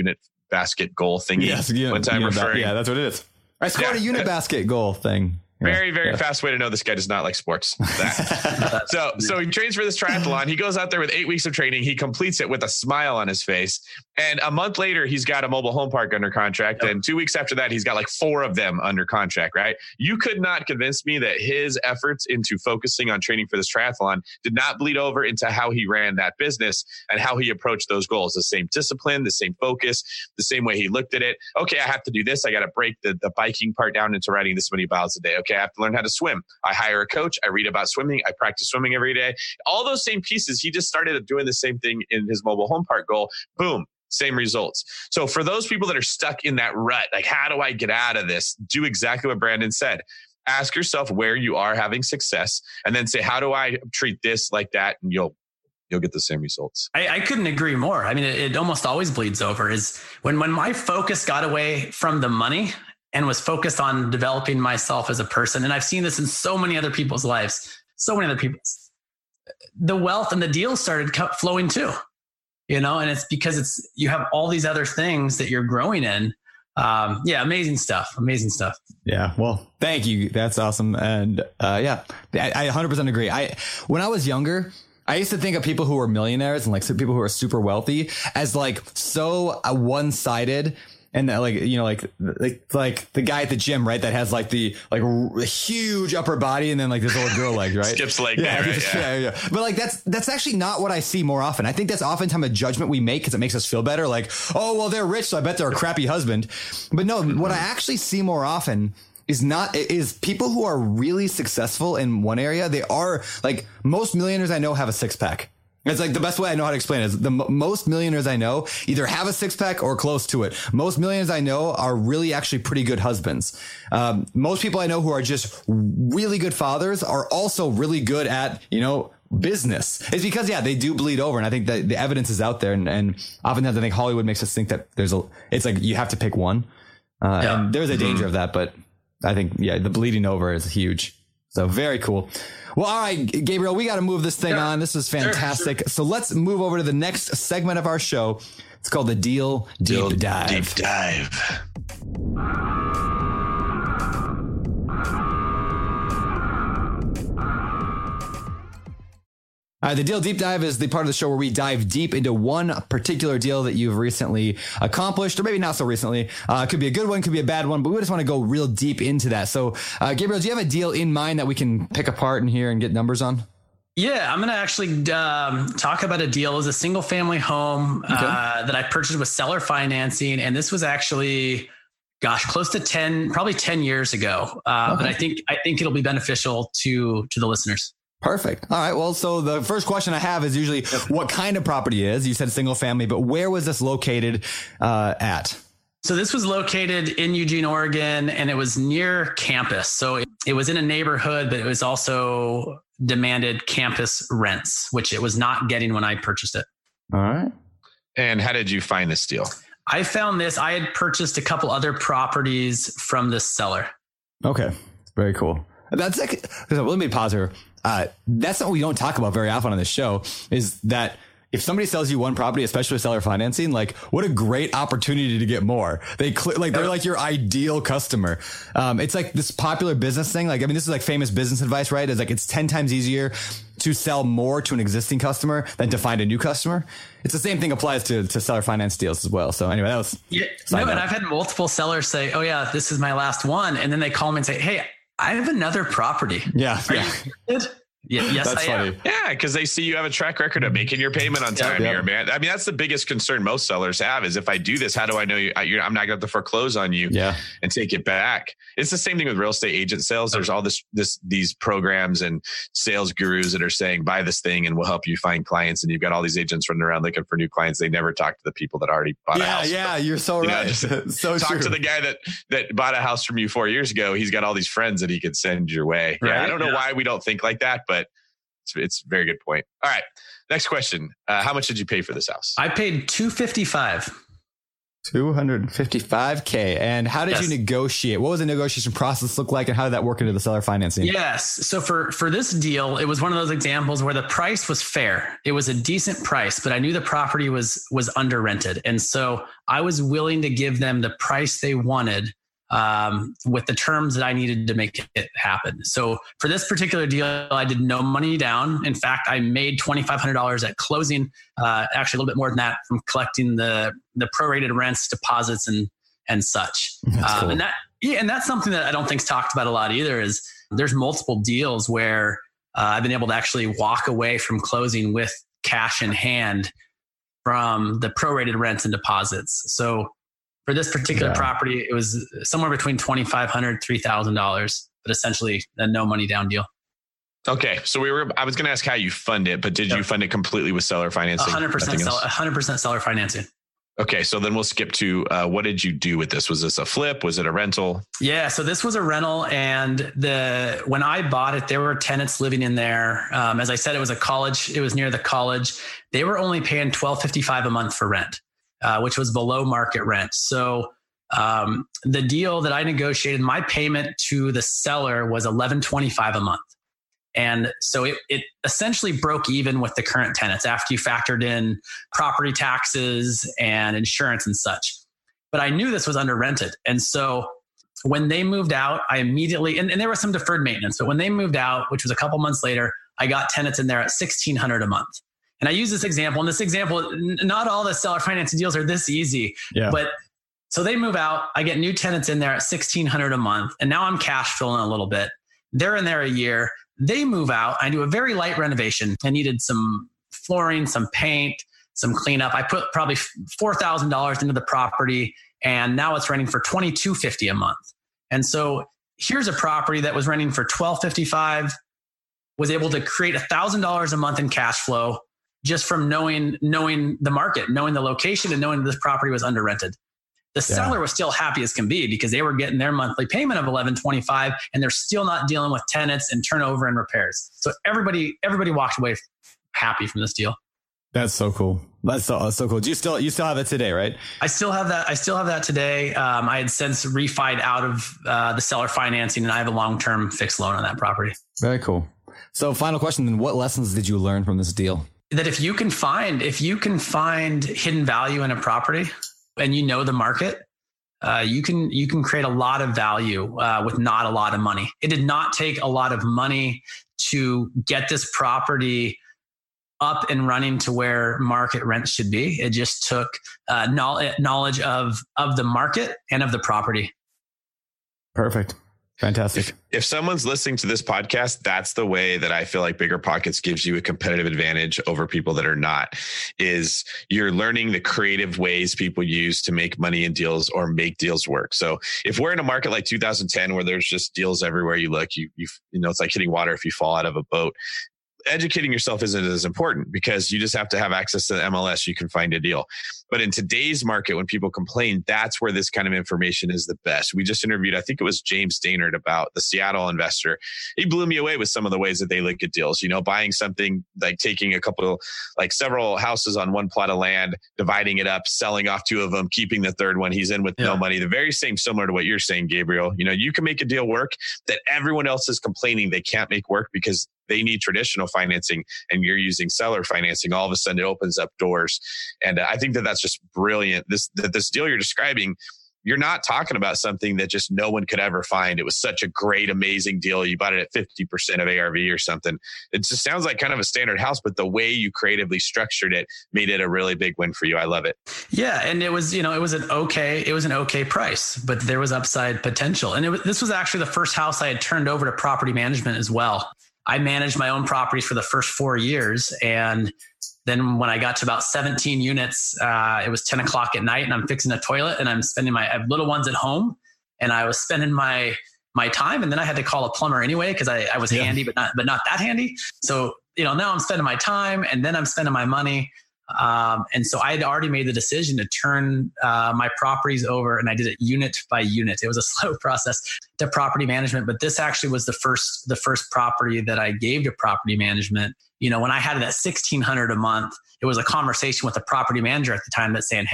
basket goal thingy. Yes, one time referring. Yeah, that's what it is. I scored a unit basket goal thing. Very, very fast way to know this guy does not like sports. So he trains for this triathlon. He goes out there with 8 weeks of training. He completes it with a smile on his face. And a month later, he's got a mobile home park under contract. Yep. And 2 weeks after that, he's got like 4 of them under contract, right? You could not convince me that his efforts into focusing on training for this triathlon did not bleed over into how he ran that business and how he approached those goals. The same discipline, the same focus, the same way he looked at it. Okay, I have to do this. I got to break the biking part down into riding this many miles a day. Okay, I have to learn how to swim. I hire a coach. I read about swimming. I practice swimming every day. All those same pieces, he just started doing the same thing in his mobile home park goal. Boom. Same results. So for those people that are stuck in that rut, like, how do I get out of this? Do exactly what Brandon said. Ask yourself where you are having success and then say, how do I treat this like that? And you'll get the same results. I couldn't agree more. I mean, it almost always bleeds over. Is when my focus got away from the money and was focused on developing myself as a person. And I've seen this in so many other people's lives, the wealth and the deals started flowing too, and it's because you have all these other things that you're growing in. Amazing stuff. Yeah. Well, thank you. That's awesome. And I 100% agree. When I was younger, I used to think of people who were millionaires and like people who are super wealthy as like so one-sided. And like the guy at the gym, right? That has like the huge upper body and then like this little girl leg, right? Skips leg day, right? Yeah. But like that's actually not what I see more often. I think that's oftentimes a judgment we make because it makes us feel better. Like, oh well, they're rich, so I bet they're a crappy husband. But no, what I actually see more often is people who are really successful in one area. They are like most millionaires I know have a 6-pack. It's like the best way I know how to explain it is the most millionaires I know either have a 6-pack or close to it. Most millionaires I know are really actually pretty good husbands. Most people I know who are just really good fathers are also really good at, business. It's because, they do bleed over. And I think that the evidence is out there. And oftentimes I think Hollywood makes us think that it's like you have to pick one. And there's a danger of that. But I think, the bleeding over is huge. So very cool. Well, all right, Gabriel, we got to move this thing on. This is fantastic. Sure. So let's move over to the next segment of our show. It's called the Deal Deep Dive. Deep Dive. The Deal Deep Dive is the part of the show where we dive deep into one particular deal that you've recently accomplished, or maybe not so recently. It could be a good one, could be a bad one, but we just want to go real deep into that. So, Gabriel, do you have a deal in mind that we can pick apart in here and get numbers on? Yeah, I'm going to actually talk about a deal. It was a single family home that I purchased with seller financing. And this was actually, close to probably 10 years ago. But I think it'll be beneficial to the listeners. Perfect. All right. Well, so the first question I have is usually what kind of property it is. You said single family, but where was this located at? So this was located in Eugene, Oregon, and it was near campus. So it was in a neighborhood, but it was also demanded campus rents, which it was not getting when I purchased it. All right. And how did you find this deal? I found this. I had purchased a couple other properties from this seller. Okay. Very cool. That's like, let me pause here. That's something we don't talk about very often on this show is that if somebody sells you one property, especially with seller financing, like what a great opportunity to get more. They're like your ideal customer. It's like this popular business thing. Like, I mean, this is like famous business advice, right? It's like, it's 10 times easier to sell more to an existing customer than to find a new customer. It's the same thing applies to seller finance deals as well. So anyway, that was, and I've had multiple sellers say, oh yeah, this is my last one. And then they call me and say, hey, I have another property. Yeah. Yes, that's funny. Yeah, because they see you have a track record of making your payment on time here, man. I mean, that's the biggest concern most sellers have is if I do this, how do I know I'm not going to have to foreclose on you and take it back? It's the same thing with real estate agent sales. There's all these programs and sales gurus that are saying, buy this thing and we'll help you find clients. And you've got all these agents running around looking for new clients. They never talk to the people that already bought a house. Yeah, you're so right. So talk to the guy that bought a house from you 4 years ago. He's got all these friends that he could send your way. Right? Yeah, I don't know why we don't think like that, but it's a very good point. All right. Next question. How much did you pay for this house? I paid $255,000. $255K. And how did you negotiate? What was the negotiation process look like, and how did that work into the seller financing? Yes. So for this deal, it was one of those examples where the price was fair. It was a decent price, but I knew the property was under rented. And so I was willing to give them the price they wanted with the terms that I needed to make it happen. So for this particular deal, I did no money down. In fact, I made $2,500 at closing, actually a little bit more than that from collecting the prorated rents, deposits, and such. Cool. And that's something that I don't think's talked about a lot either, is there's multiple deals where I've been able to actually walk away from closing with cash in hand from the prorated rents and deposits. So for this particular property, it was somewhere between $2,500, $3,000, but essentially a no money down deal. Okay. So I was going to ask how you fund it, but did you fund it completely with seller financing? 100% seller financing. Okay. So then we'll skip to what did you do with this? Was this a flip? Was it a rental? Yeah. So this was a rental, and when I bought it, there were tenants living in there. As I said, it was a college. It was near the college. They were only paying $1,255 a month for rent. Which was below market rent. So the deal that I negotiated, my payment to the seller was $1,125 a month. And so it essentially broke even with the current tenants after you factored in property taxes and insurance and such. But I knew this was under rented. And so when they moved out, I immediately, and there was some deferred maintenance, but when they moved out, which was a couple months later, I got tenants in there at $1,600 a month. And I use this example, and this example, not all the seller financing deals are this easy, but so they move out, I get new tenants in there at $1,600 a month. And now I'm cash flowing a little bit. They're in there a year. They move out. I do a very light renovation. I needed some flooring, some paint, some cleanup. I put probably $4,000 into the property, and now it's renting for $2,250 a month. And so here's a property that was renting for $1,255, was able to create $1,000 a month in cash flow, just from knowing the market, knowing the location, and knowing this property was under rented. The seller was still happy as can be because they were getting their monthly payment of $1,125, and they're still not dealing with tenants and turnover and repairs. So everybody walked away happy from this deal. That's so cool. That's so cool. Do you still have it today, right? I still have that today. I had since refied out of the seller financing, and I have a long-term fixed loan on that property. Very cool. So final question then, what lessons did you learn from this deal? That if you can find hidden value in a property and you know the market, you can create a lot of value with not a lot of money. It did not take a lot of money to get this property up and running to where market rent should be. It just took knowledge of the market and of the property. Perfect. Fantastic. If someone's listening to this podcast, that's the way that I feel like Bigger Pockets gives you a competitive advantage over people that are not, is you're learning the creative ways people use to make money in deals or make deals work. So if we're in a market like 2010, where there's just deals everywhere you look, you know, it's like hitting water if you fall out of a boat. Educating yourself isn't as important because you just have to have access to the MLS. You can find a deal. But in today's market, when people complain, that's where this kind of information is the best. We just interviewed, I think it was James Daynard, about the Seattle investor. He blew me away with some of the ways that they look at deals, you know, buying something like taking several houses on one plot of land, dividing it up, selling off two of them, keeping the third one. He's in with no money. The very same, similar to what you're saying, Gabriel. You know, you can make a deal work that everyone else is complaining they can't make work because they need traditional financing and you're using seller financing. All of a sudden it opens up doors. And I think that that's just brilliant. This deal you're describing, you're not talking about something that just no one could ever find. It was such a great, amazing deal. You bought it at 50% of ARV or something. It just sounds like kind of a standard house, but the way you creatively structured it made it a really big win for you. I love it. Yeah. And it was an okay price, but there was upside potential. And this was actually the first house I had turned over to property management as well. I managed my own properties for the first 4 years. And then when I got to about 17 units, it was 10 o'clock at night and I'm fixing a toilet and I have little ones at home, and I was spending my time. And then I had to call a plumber anyway, because I was handy, but not that handy. So, now I'm spending my time and then I'm spending my money. And so I had already made the decision to turn my properties over, and I did it unit by unit. It was a slow process to property management, but this actually was the first property that I gave to property management. When I had it at $1,600 a month, it was a conversation with the property manager at the time that's saying, "Hey,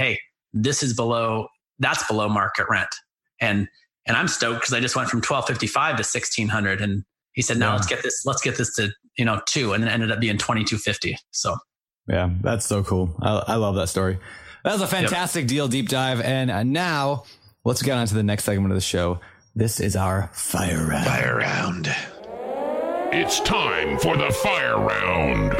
that's below market rent. And I'm stoked because I just went from $1,255 to $1,600. And he said, no, let's get this to, 2, and it ended up being $2,250. So. Yeah, that's so cool. I love that story. That was a fantastic deal deep dive. And now let's get on to the next segment of the show. This is our fire round. Fire round. It's time for the fire round.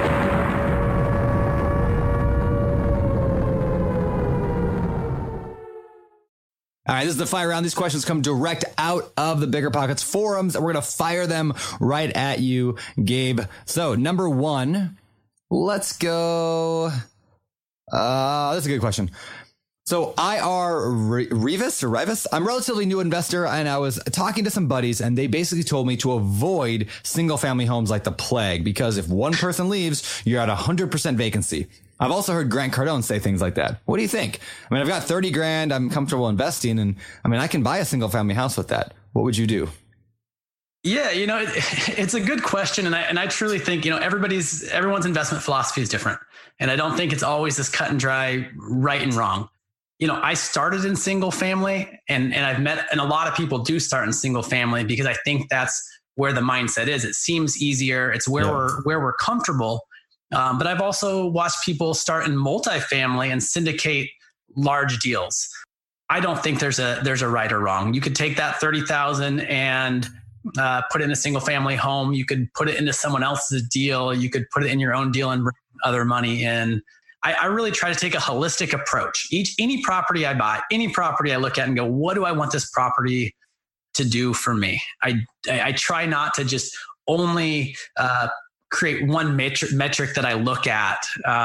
All right, this is the fire round. These questions come direct out of the Bigger Pockets forums, and we're going to fire them right at you, Gabe. So, number 1, let's go. That's a good question. So IR Rivas, I'm a relatively new investor, and I was talking to some buddies, and they basically told me to avoid single family homes like the plague, because if one person leaves, you're at 100% vacancy. I've also heard Grant Cardone say things like that. What do you think? I mean, I've got 30 grand. I'm comfortable investing, and I mean, I can buy a single family house with that. What would you do? Yeah, it's a good question. And I truly think, everyone's investment philosophy is different. And I don't think it's always this cut and dry right and wrong. I started in single family, and I've met, and a lot of people do start in single family because I think that's where the mindset is. It seems easier. It's where we're comfortable. But I've also watched people start in multifamily and syndicate large deals. I don't think there's a right or wrong. You could take that $30,000 and put it in a single family home. You could put it into someone else's deal. You could put it in your own deal and bring other money in. I really try to take a holistic approach. Any property I buy, any property I look at and go, what do I want this property to do for me? I try not to just only create one metric that I look at.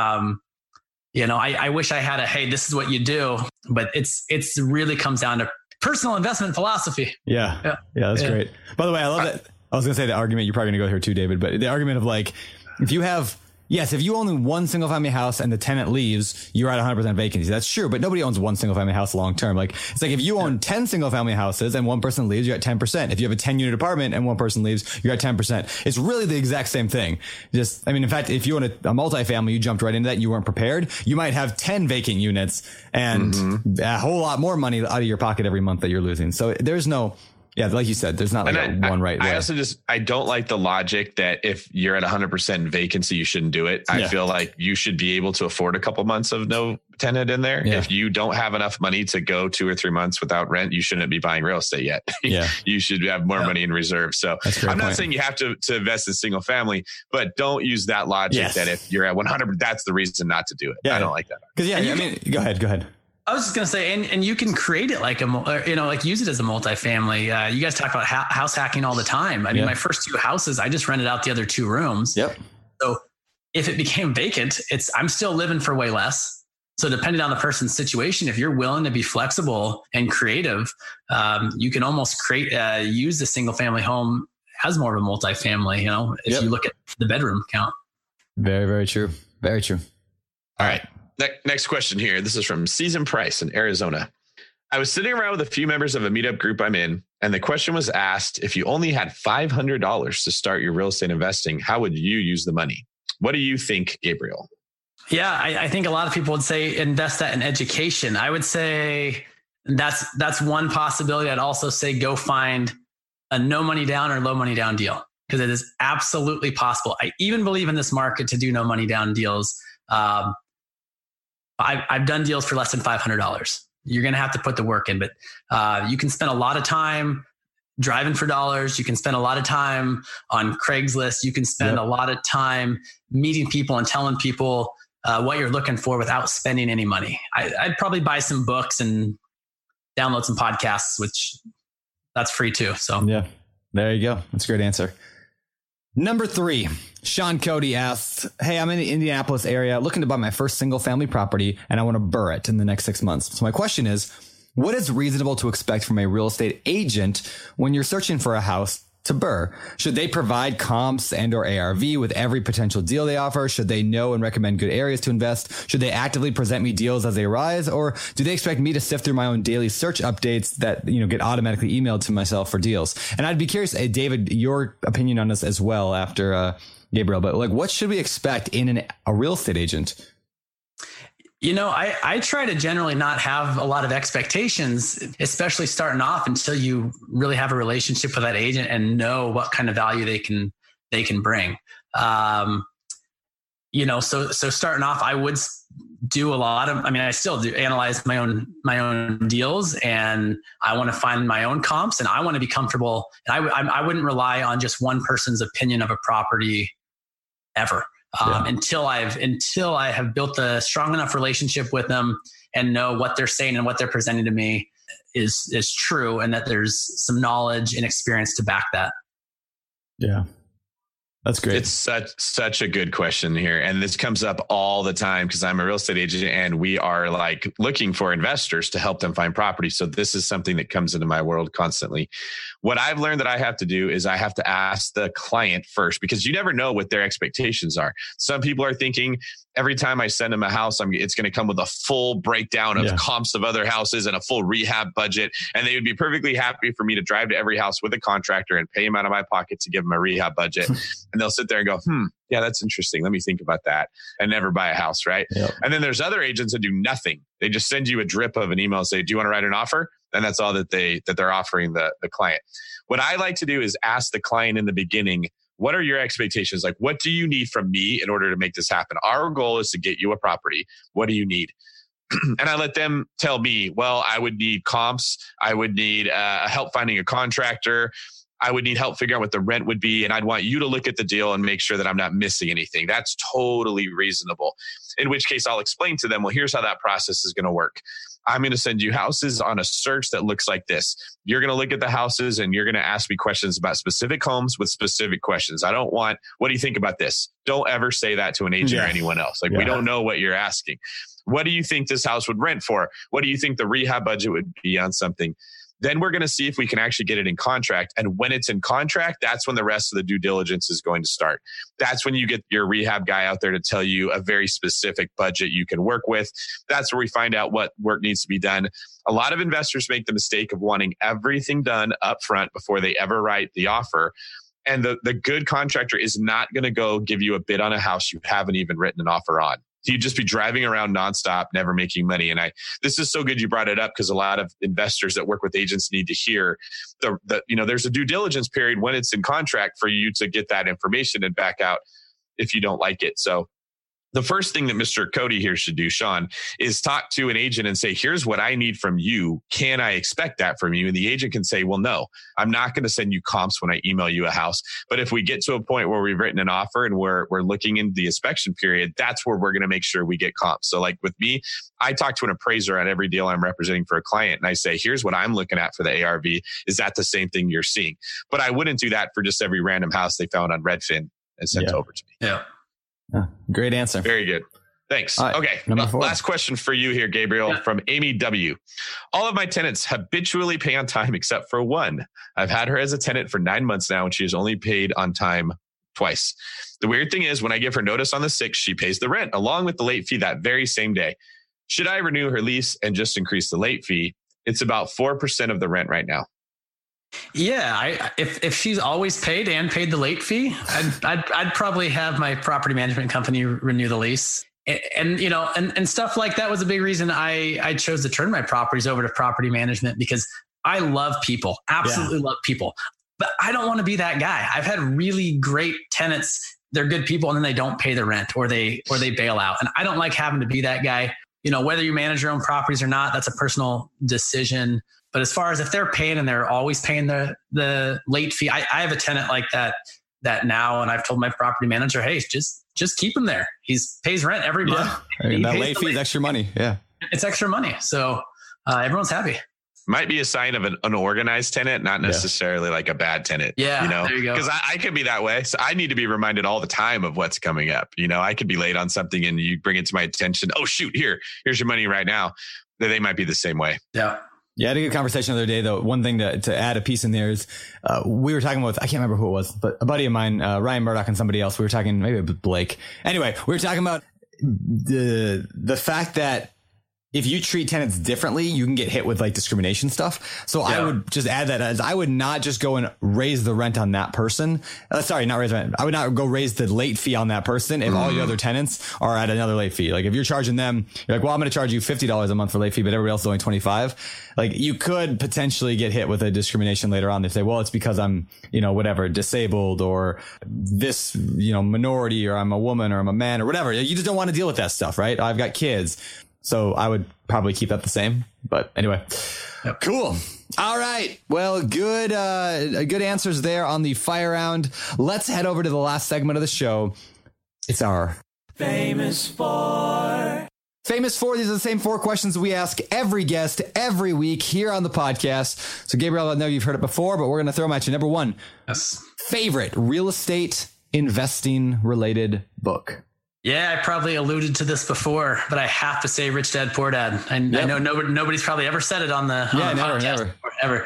I wish I had hey, this is what you do, but it's really comes down to personal investment philosophy. Yeah, that's great. By the way, I love that. I was going to say the argument, you're probably going to go here too, David, but the argument of like, if you own one single family house and the tenant leaves, you're at 100% vacancy. That's true, but nobody owns one single family house long term. Like, it's like if you own 10 single family houses and one person leaves, you're at 10%. If you have a 10 unit apartment and one person leaves, you're at 10%. It's really the exact same thing. In fact, if you own a multifamily, you jumped right into that and you weren't prepared, you might have 10 vacant units and a whole lot more money out of your pocket every month that you're losing. So there's no, like you said, there's not one right way. I don't like the logic that if you're at 100% vacancy, you shouldn't do it. I feel like you should be able to afford a couple months of no tenant in there. Yeah. If you don't have enough money to go 2 or 3 months without rent, you shouldn't be buying real estate yet. You should have more money in reserve. So I'm not saying you have to invest in single family, but don't use that logic that if you're at 100, that's the reason not to do it. I don't like that. Because go ahead. I was just going to say, and you can create it like use it as a multifamily. You guys talk about house hacking all the time. I mean, my first 2 houses, I just rented out the other 2 rooms. Yep. So if it became vacant, I'm still living for way less. So depending on the person's situation, if you're willing to be flexible and creative, you can almost use the single family home as more of a multifamily, if you look at the bedroom count. Very, very true. Very true. All right. Next question here. This is from Season Price in Arizona. I was sitting around with a few members of a meetup group I'm in, and the question was asked, if you only had $500 to start your real estate investing, how would you use the money? What do you think, Gabriel? Yeah, I think a lot of people would say invest that in education. I would say that's one possibility. I'd also say go find a no money down or low money down deal, because it is absolutely possible. I even believe in this market to do no money down deals. I've done deals for less than $500. You're going to have to put the work in, but you can spend a lot of time driving for dollars. You can spend a lot of time on Craigslist. You can spend a lot of time meeting people and telling people what you're looking for without spending any money. I'd probably buy some books and download some podcasts, which that's free too. So there you go. That's a great answer. Number 3, Sean Cody asks, hey, I'm in the Indianapolis area looking to buy my first single family property, and I want to burr it in the next 6 months. So my question is, what is reasonable to expect from a real estate agent when you're searching for a house to burr? Should they provide comps and or ARV with every potential deal they offer? Should they know and recommend good areas to invest? Should they actively present me deals as they arise? Or do they expect me to sift through my own daily search updates that, get automatically emailed to myself for deals? And I'd be curious, David, your opinion on this as well after Gabriel, but what should we expect in a real estate agent? I try to generally not have a lot of expectations, especially starting off, until you really have a relationship with that agent and know what kind of value they can bring. So starting off, I would do I still do analyze my own deals, and I want to find my own comps, and I want to be comfortable. And I wouldn't rely on just one person's opinion of a property ever. Until I have built a strong enough relationship with them and know what they're saying and what they're presenting to me is true, and that there's some knowledge and experience to back that. Yeah. That's great. It's such a good question here. And this comes up all the time because I'm a real estate agent and we are like looking for investors to help them find property. So this is something that comes into my world constantly. What I've learned that I have to do is I have to ask the client first, because you never know what their expectations are. Some people are thinking every time I send them a house, it's going to come with a full breakdown of comps of other houses and a full rehab budget. And they would be perfectly happy for me to drive to every house with a contractor and pay him out of my pocket to give them a rehab budget. And they'll sit there and go, yeah, that's interesting. Let me think about that, and never buy a house. Right. Yep. And then there's other agents that do nothing. They just send you a drip of an email and say, do you want to write an offer? And that's all that they're offering the client. What I like to do is ask the client in the beginning, what are your expectations? Like, what do you need from me in order to make this happen? Our goal is to get you a property. What do you need? And I let them tell me, well, I would need comps. I would need help finding a contractor. I would need help figuring out what the rent would be. And I'd want you to look at the deal and make sure that I'm not missing anything. That's totally reasonable. In which case I'll explain to them, well, here's how that process is going to work. I'm going to send you houses on a search that looks like this. You're going to look at the houses and you're going to ask me questions about specific homes with specific questions. I don't want, what do you think about this? Don't ever say that to an agent or anyone else. Like, we don't know what you're asking. What do you think this house would rent for? What do you think the rehab budget would be on something? Then we're going to see if we can actually get it in contract. And when it's in contract, that's when the rest of the due diligence is going to start. That's when you get your rehab guy out there to tell you a very specific budget you can work with. That's where we find out what work needs to be done. A lot of investors make the mistake of wanting everything done up front before they ever write the offer. And the good contractor is not going to go give you a bid on a house you haven't even written an offer on. You'd just be driving around nonstop, never making money. And this is so good you brought it up, because a lot of investors that work with agents need to hear there's a due diligence period when it's in contract for you to get that information and back out if you don't like it. So the first thing that Mr. Cody here should do, Sean, is talk to an agent and say, here's what I need from you. Can I expect that from you? And the agent can say, well, no, I'm not going to send you comps when I email you a house. But if we get to a point where we've written an offer and we're looking into the inspection period, that's where we're going to make sure we get comps. So like with me, I talk to an appraiser on every deal I'm representing for a client. And I say, here's what I'm looking at for the ARV. Is that the same thing you're seeing? But I wouldn't do that for just every random house they found on Redfin and sent over to me. Yeah. Great answer. Very good. Thanks. Okay. Last question for you here, Gabriel, from Amy W. All of my tenants habitually pay on time except for one. I've had her as a tenant for 9 months now, and she has only paid on time twice. The weird thing is, when I give her notice on the 6th, she pays the rent along with the late fee that very same day. Should I renew her lease and just increase the late fee? It's about 4% of the rent right now. Yeah, if she's always paid and paid the late fee, I'd probably have my property management company renew the lease. And stuff like that was a big reason I chose to turn my properties over to property management, because I love people, absolutely love people, but I don't want to be that guy. I've had really great tenants. They're good people, and then they don't pay the rent or they bail out. And I don't like having to be that guy. Whether you manage your own properties or not, that's a personal decision. But as far as if they're paying and they're always paying the late fee, I have a tenant like that now, and I've told my property manager, hey, just keep him there. He pays rent every month. That late fee is extra money. Yeah, it's extra money. So everyone's happy. Might be a sign of an unorganized tenant, not necessarily like a bad tenant. Yeah, there you go. Because I could be that way. So I need to be reminded all the time of what's coming up. I could be late on something and you bring it to my attention. Oh, shoot, here's your money right now. They might be the same way. Yeah. Yeah, I had a good conversation the other day, though. One thing to add a piece in there is we were talking with, I can't remember who it was, but a buddy of mine, Ryan Murdoch, and somebody else. We were talking, maybe with Blake. Anyway, we were talking about the fact that if you treat tenants differently, you can get hit with like discrimination stuff. So I would just add that as I would not just go and raise the rent on that person. Sorry, not raise the rent. I would not go raise the late fee on that person if all your other tenants are at another late fee. Like if you're charging them, you're like, well, I'm going to charge you $50 a month for late fee, but everybody else is only $25. Like you could potentially get hit with a discrimination later on. They say, well, it's because I'm, whatever, disabled or this, minority, or I'm a woman or I'm a man or whatever. You just don't want to deal with that stuff, right? I've got kids. So I would probably keep that the same. But anyway, Cool. All right. Well, good answers there on the fire round. Let's head over to the last segment of the show. It's our Famous Four. Famous Four. These are the same 4 questions we ask every guest every week here on the podcast. So Gabriel, I know you've heard it before, but we're going to throw them at you. Number 1, favorite real estate investing related book. Yeah, I probably alluded to this before, but I have to say Rich Dad, Poor Dad. I know nobody's probably ever said it on the podcast ever.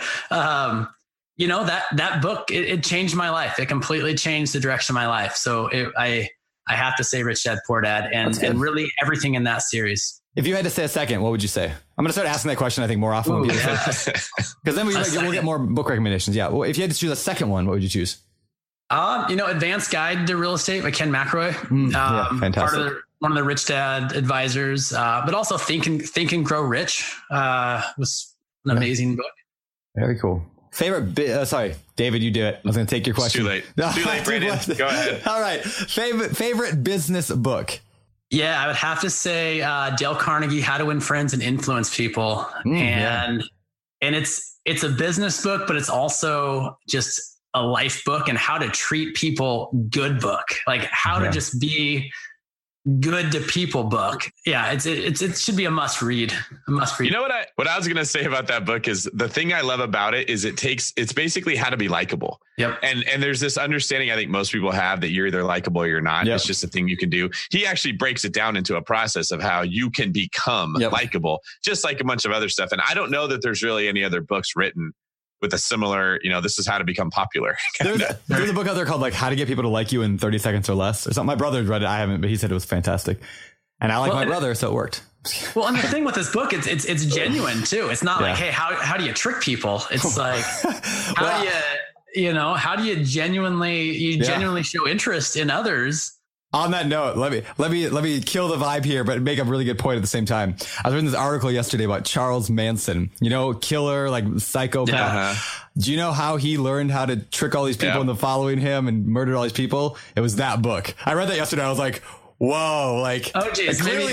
That book, it changed my life. It completely changed the direction of my life. So I have to say Rich Dad, Poor Dad, and really everything in that series. If you had to say a second, what would you say? I'm going to start asking that question, I think, more often. Because then we'll get more book recommendations. Yeah. Well, if you had to choose a second one, what would you choose? Advanced Guide to Real Estate by Ken McElroy. Fantastic. One of the Rich Dad advisors, but also Think and Grow Rich was an amazing book. Very cool. Favorite, sorry, David, you do it. I was going to take your question. It's too late, Brandon. Go ahead. All right. Favorite business book. Yeah, I would have to say Dale Carnegie, How to Win Friends and Influence People. And it's a business book, but it's also just a life book and how to treat people good book, like how to just be good to people book. Yeah. It should be a must read. You know what I was going to say about that book is the thing I love about it is it's basically how to be likable. Yep. And there's this understanding I think most people have that you're either likable or you're not. Yep. It's just a thing you can do. He actually breaks it down into a process of how you can become likable, just like a bunch of other stuff. And I don't know that there's really any other books written with a similar, this is how to become popular. There's a book out there called like How to Get People to Like You in 30 Seconds or Less or something. My brother read it. I haven't, but he said it was fantastic. And I like my brother, so it worked. Well, and the thing with this book, it's genuine too. It's not like, hey, how do you trick people? It's like, how do you genuinely show interest in others? On that note, let me kill the vibe here, but make a really good point at the same time. I was reading this article yesterday about Charles Manson, killer, like psychopath. Yeah. Do you know how he learned how to trick all these people into following him and murdered all these people? It was that book. I read that yesterday. I was like, whoa, like clearly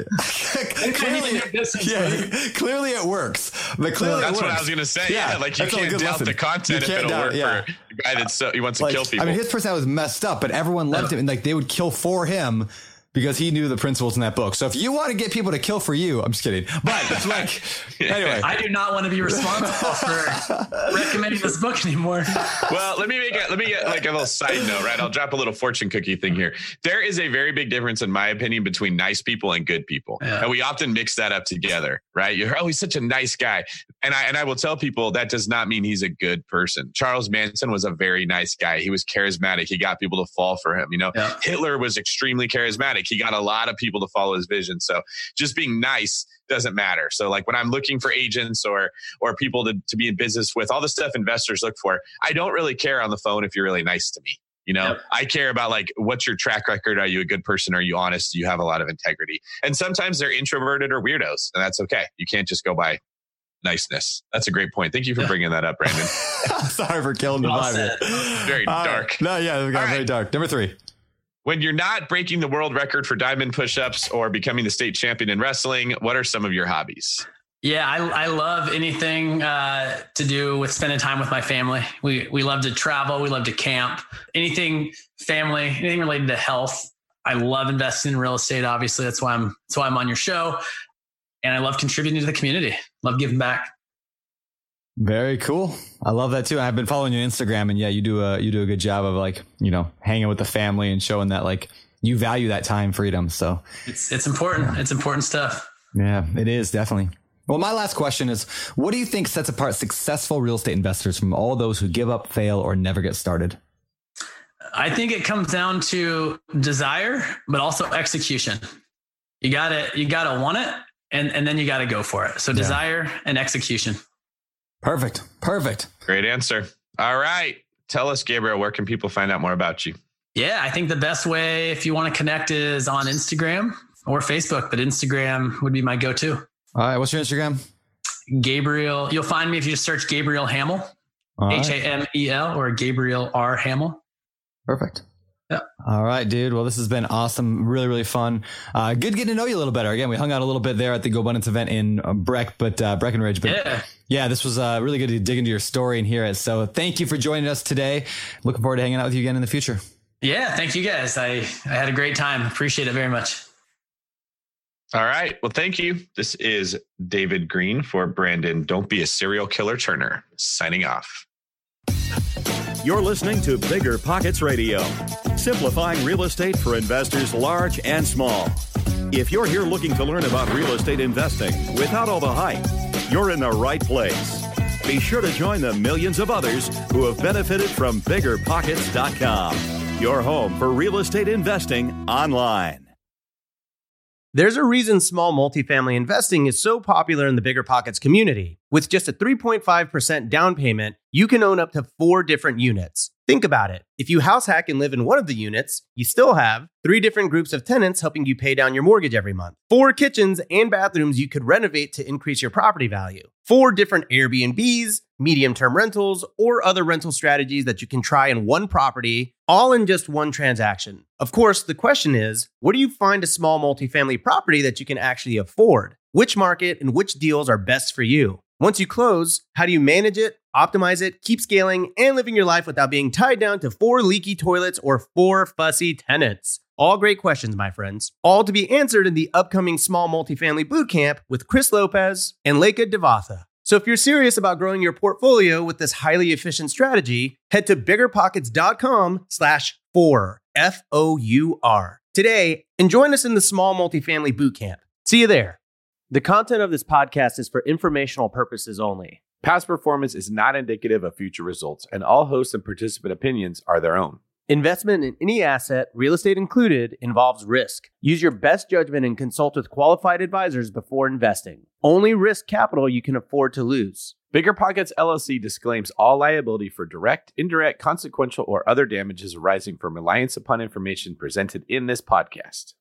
it works. But clearly that's what I was going to say. Yeah. Like you can't doubt the content if it'll work for a guy he wants to kill people. I mean, his personality was messed up, but everyone loved him and like they would kill for him because he knew the principles in that book. So if you want to get people to kill for you, I'm just kidding. But it's like, anyway. I do not want to be responsible for recommending this book anymore. Well, let me get like a little side note, right? I'll drop a little fortune cookie thing here. There is a very big difference, in my opinion, between nice people and good people. Yeah. And we often mix that up together, right? He's such a nice guy. And I will tell people that does not mean he's a good person. Charles Manson was a very nice guy. He was charismatic. He got people to fall for him. Hitler was extremely charismatic. He got a lot of people to follow his vision. So just being nice doesn't matter. So like when I'm looking for agents or people to be in business with, all the stuff investors look for, I don't really care on the phone if you're really nice to me. I care about like, what's your track record? Are you a good person? Are you honest? Do you have a lot of integrity? And sometimes they're introverted or weirdos, and that's okay. You can't just go by niceness. That's a great point. Thank you for bringing that up, Brandon. Sorry for killing the vibe. Very dark. No, yeah, it got very dark. Number 3. When you're not breaking the world record for diamond push-ups or becoming the state champion in wrestling, what are some of your hobbies? Yeah, I love anything to do with spending time with my family. We love to travel. We love to camp. Anything family, anything related to health. I love investing in real estate. Obviously, that's why I'm on your show. And I love contributing to the community. Love giving back. Very cool. I love that too. I've been following you on Instagram, and you do a good job of like, hanging with the family and showing that like you value that time freedom. So it's important. It's important stuff. Yeah, it is definitely. Well, my last question is, what do you think sets apart successful real estate investors from all those who give up, fail, or never get started? I think it comes down to desire, but also execution. You gotta want it, And then you got to go for it. So desire and execution. Perfect. Great answer. All right. Tell us, Gabriel, where can people find out more about you? Yeah, I think the best way, if you want to connect, is on Instagram or Facebook, but Instagram would be my go-to. All right. What's your Instagram? Gabriel. You'll find me if you just search Gabriel Hamel, Hamel, or Gabriel R. Hamel. Perfect. Yeah. All right, dude. Well, this has been awesome. Really, really fun. Good getting to know you a little better. Again, we hung out a little bit there at the GoBundance event in Breckenridge. But yeah, this was really good to dig into your story and hear it. So thank you for joining us today. Looking forward to hanging out with you again in the future. Yeah, thank you guys. I had a great time. Appreciate it very much. All right. Well, thank you. This is David Greene for Brandon Don't Be a Serial Killer Turner, signing off. You're listening to Bigger Pockets Radio, simplifying real estate for investors large and small. If you're here looking to learn about real estate investing without all the hype, you're in the right place. Be sure to join the millions of others who have benefited from BiggerPockets.com, your home for real estate investing online. There's a reason small multifamily investing is so popular in the Bigger Pockets community. With just a 3.5% down payment, you can own up to 4 different units. Think about it. If you house hack and live in one of the units, you still have 3 different groups of tenants helping you pay down your mortgage every month. 4 kitchens and bathrooms you could renovate to increase your property value. 4 different Airbnbs, medium-term rentals, or other rental strategies that you can try in one property, all in just one transaction. Of course, the question is, where do you find a small multifamily property that you can actually afford? Which market and which deals are best for you? Once you close, how do you manage it, optimize it, keep scaling, and living your life without being tied down to 4 leaky toilets or 4 fussy tenants? All great questions, my friends. All to be answered in the upcoming Small Multifamily Bootcamp with Chris Lopez and Leka Devatha. So if you're serious about growing your portfolio with this highly efficient strategy, head to biggerpockets.com/4, F-O-U-R, today and join us in the Small Multifamily Bootcamp. See you there. The content of this podcast is for informational purposes only. Past performance is not indicative of future results, and all host and participant opinions are their own. Investment in any asset, real estate included, involves risk. Use your best judgment and consult with qualified advisors before investing. Only risk capital you can afford to lose. Bigger Pockets LLC disclaims all liability for direct, indirect, consequential, or other damages arising from reliance upon information presented in this podcast.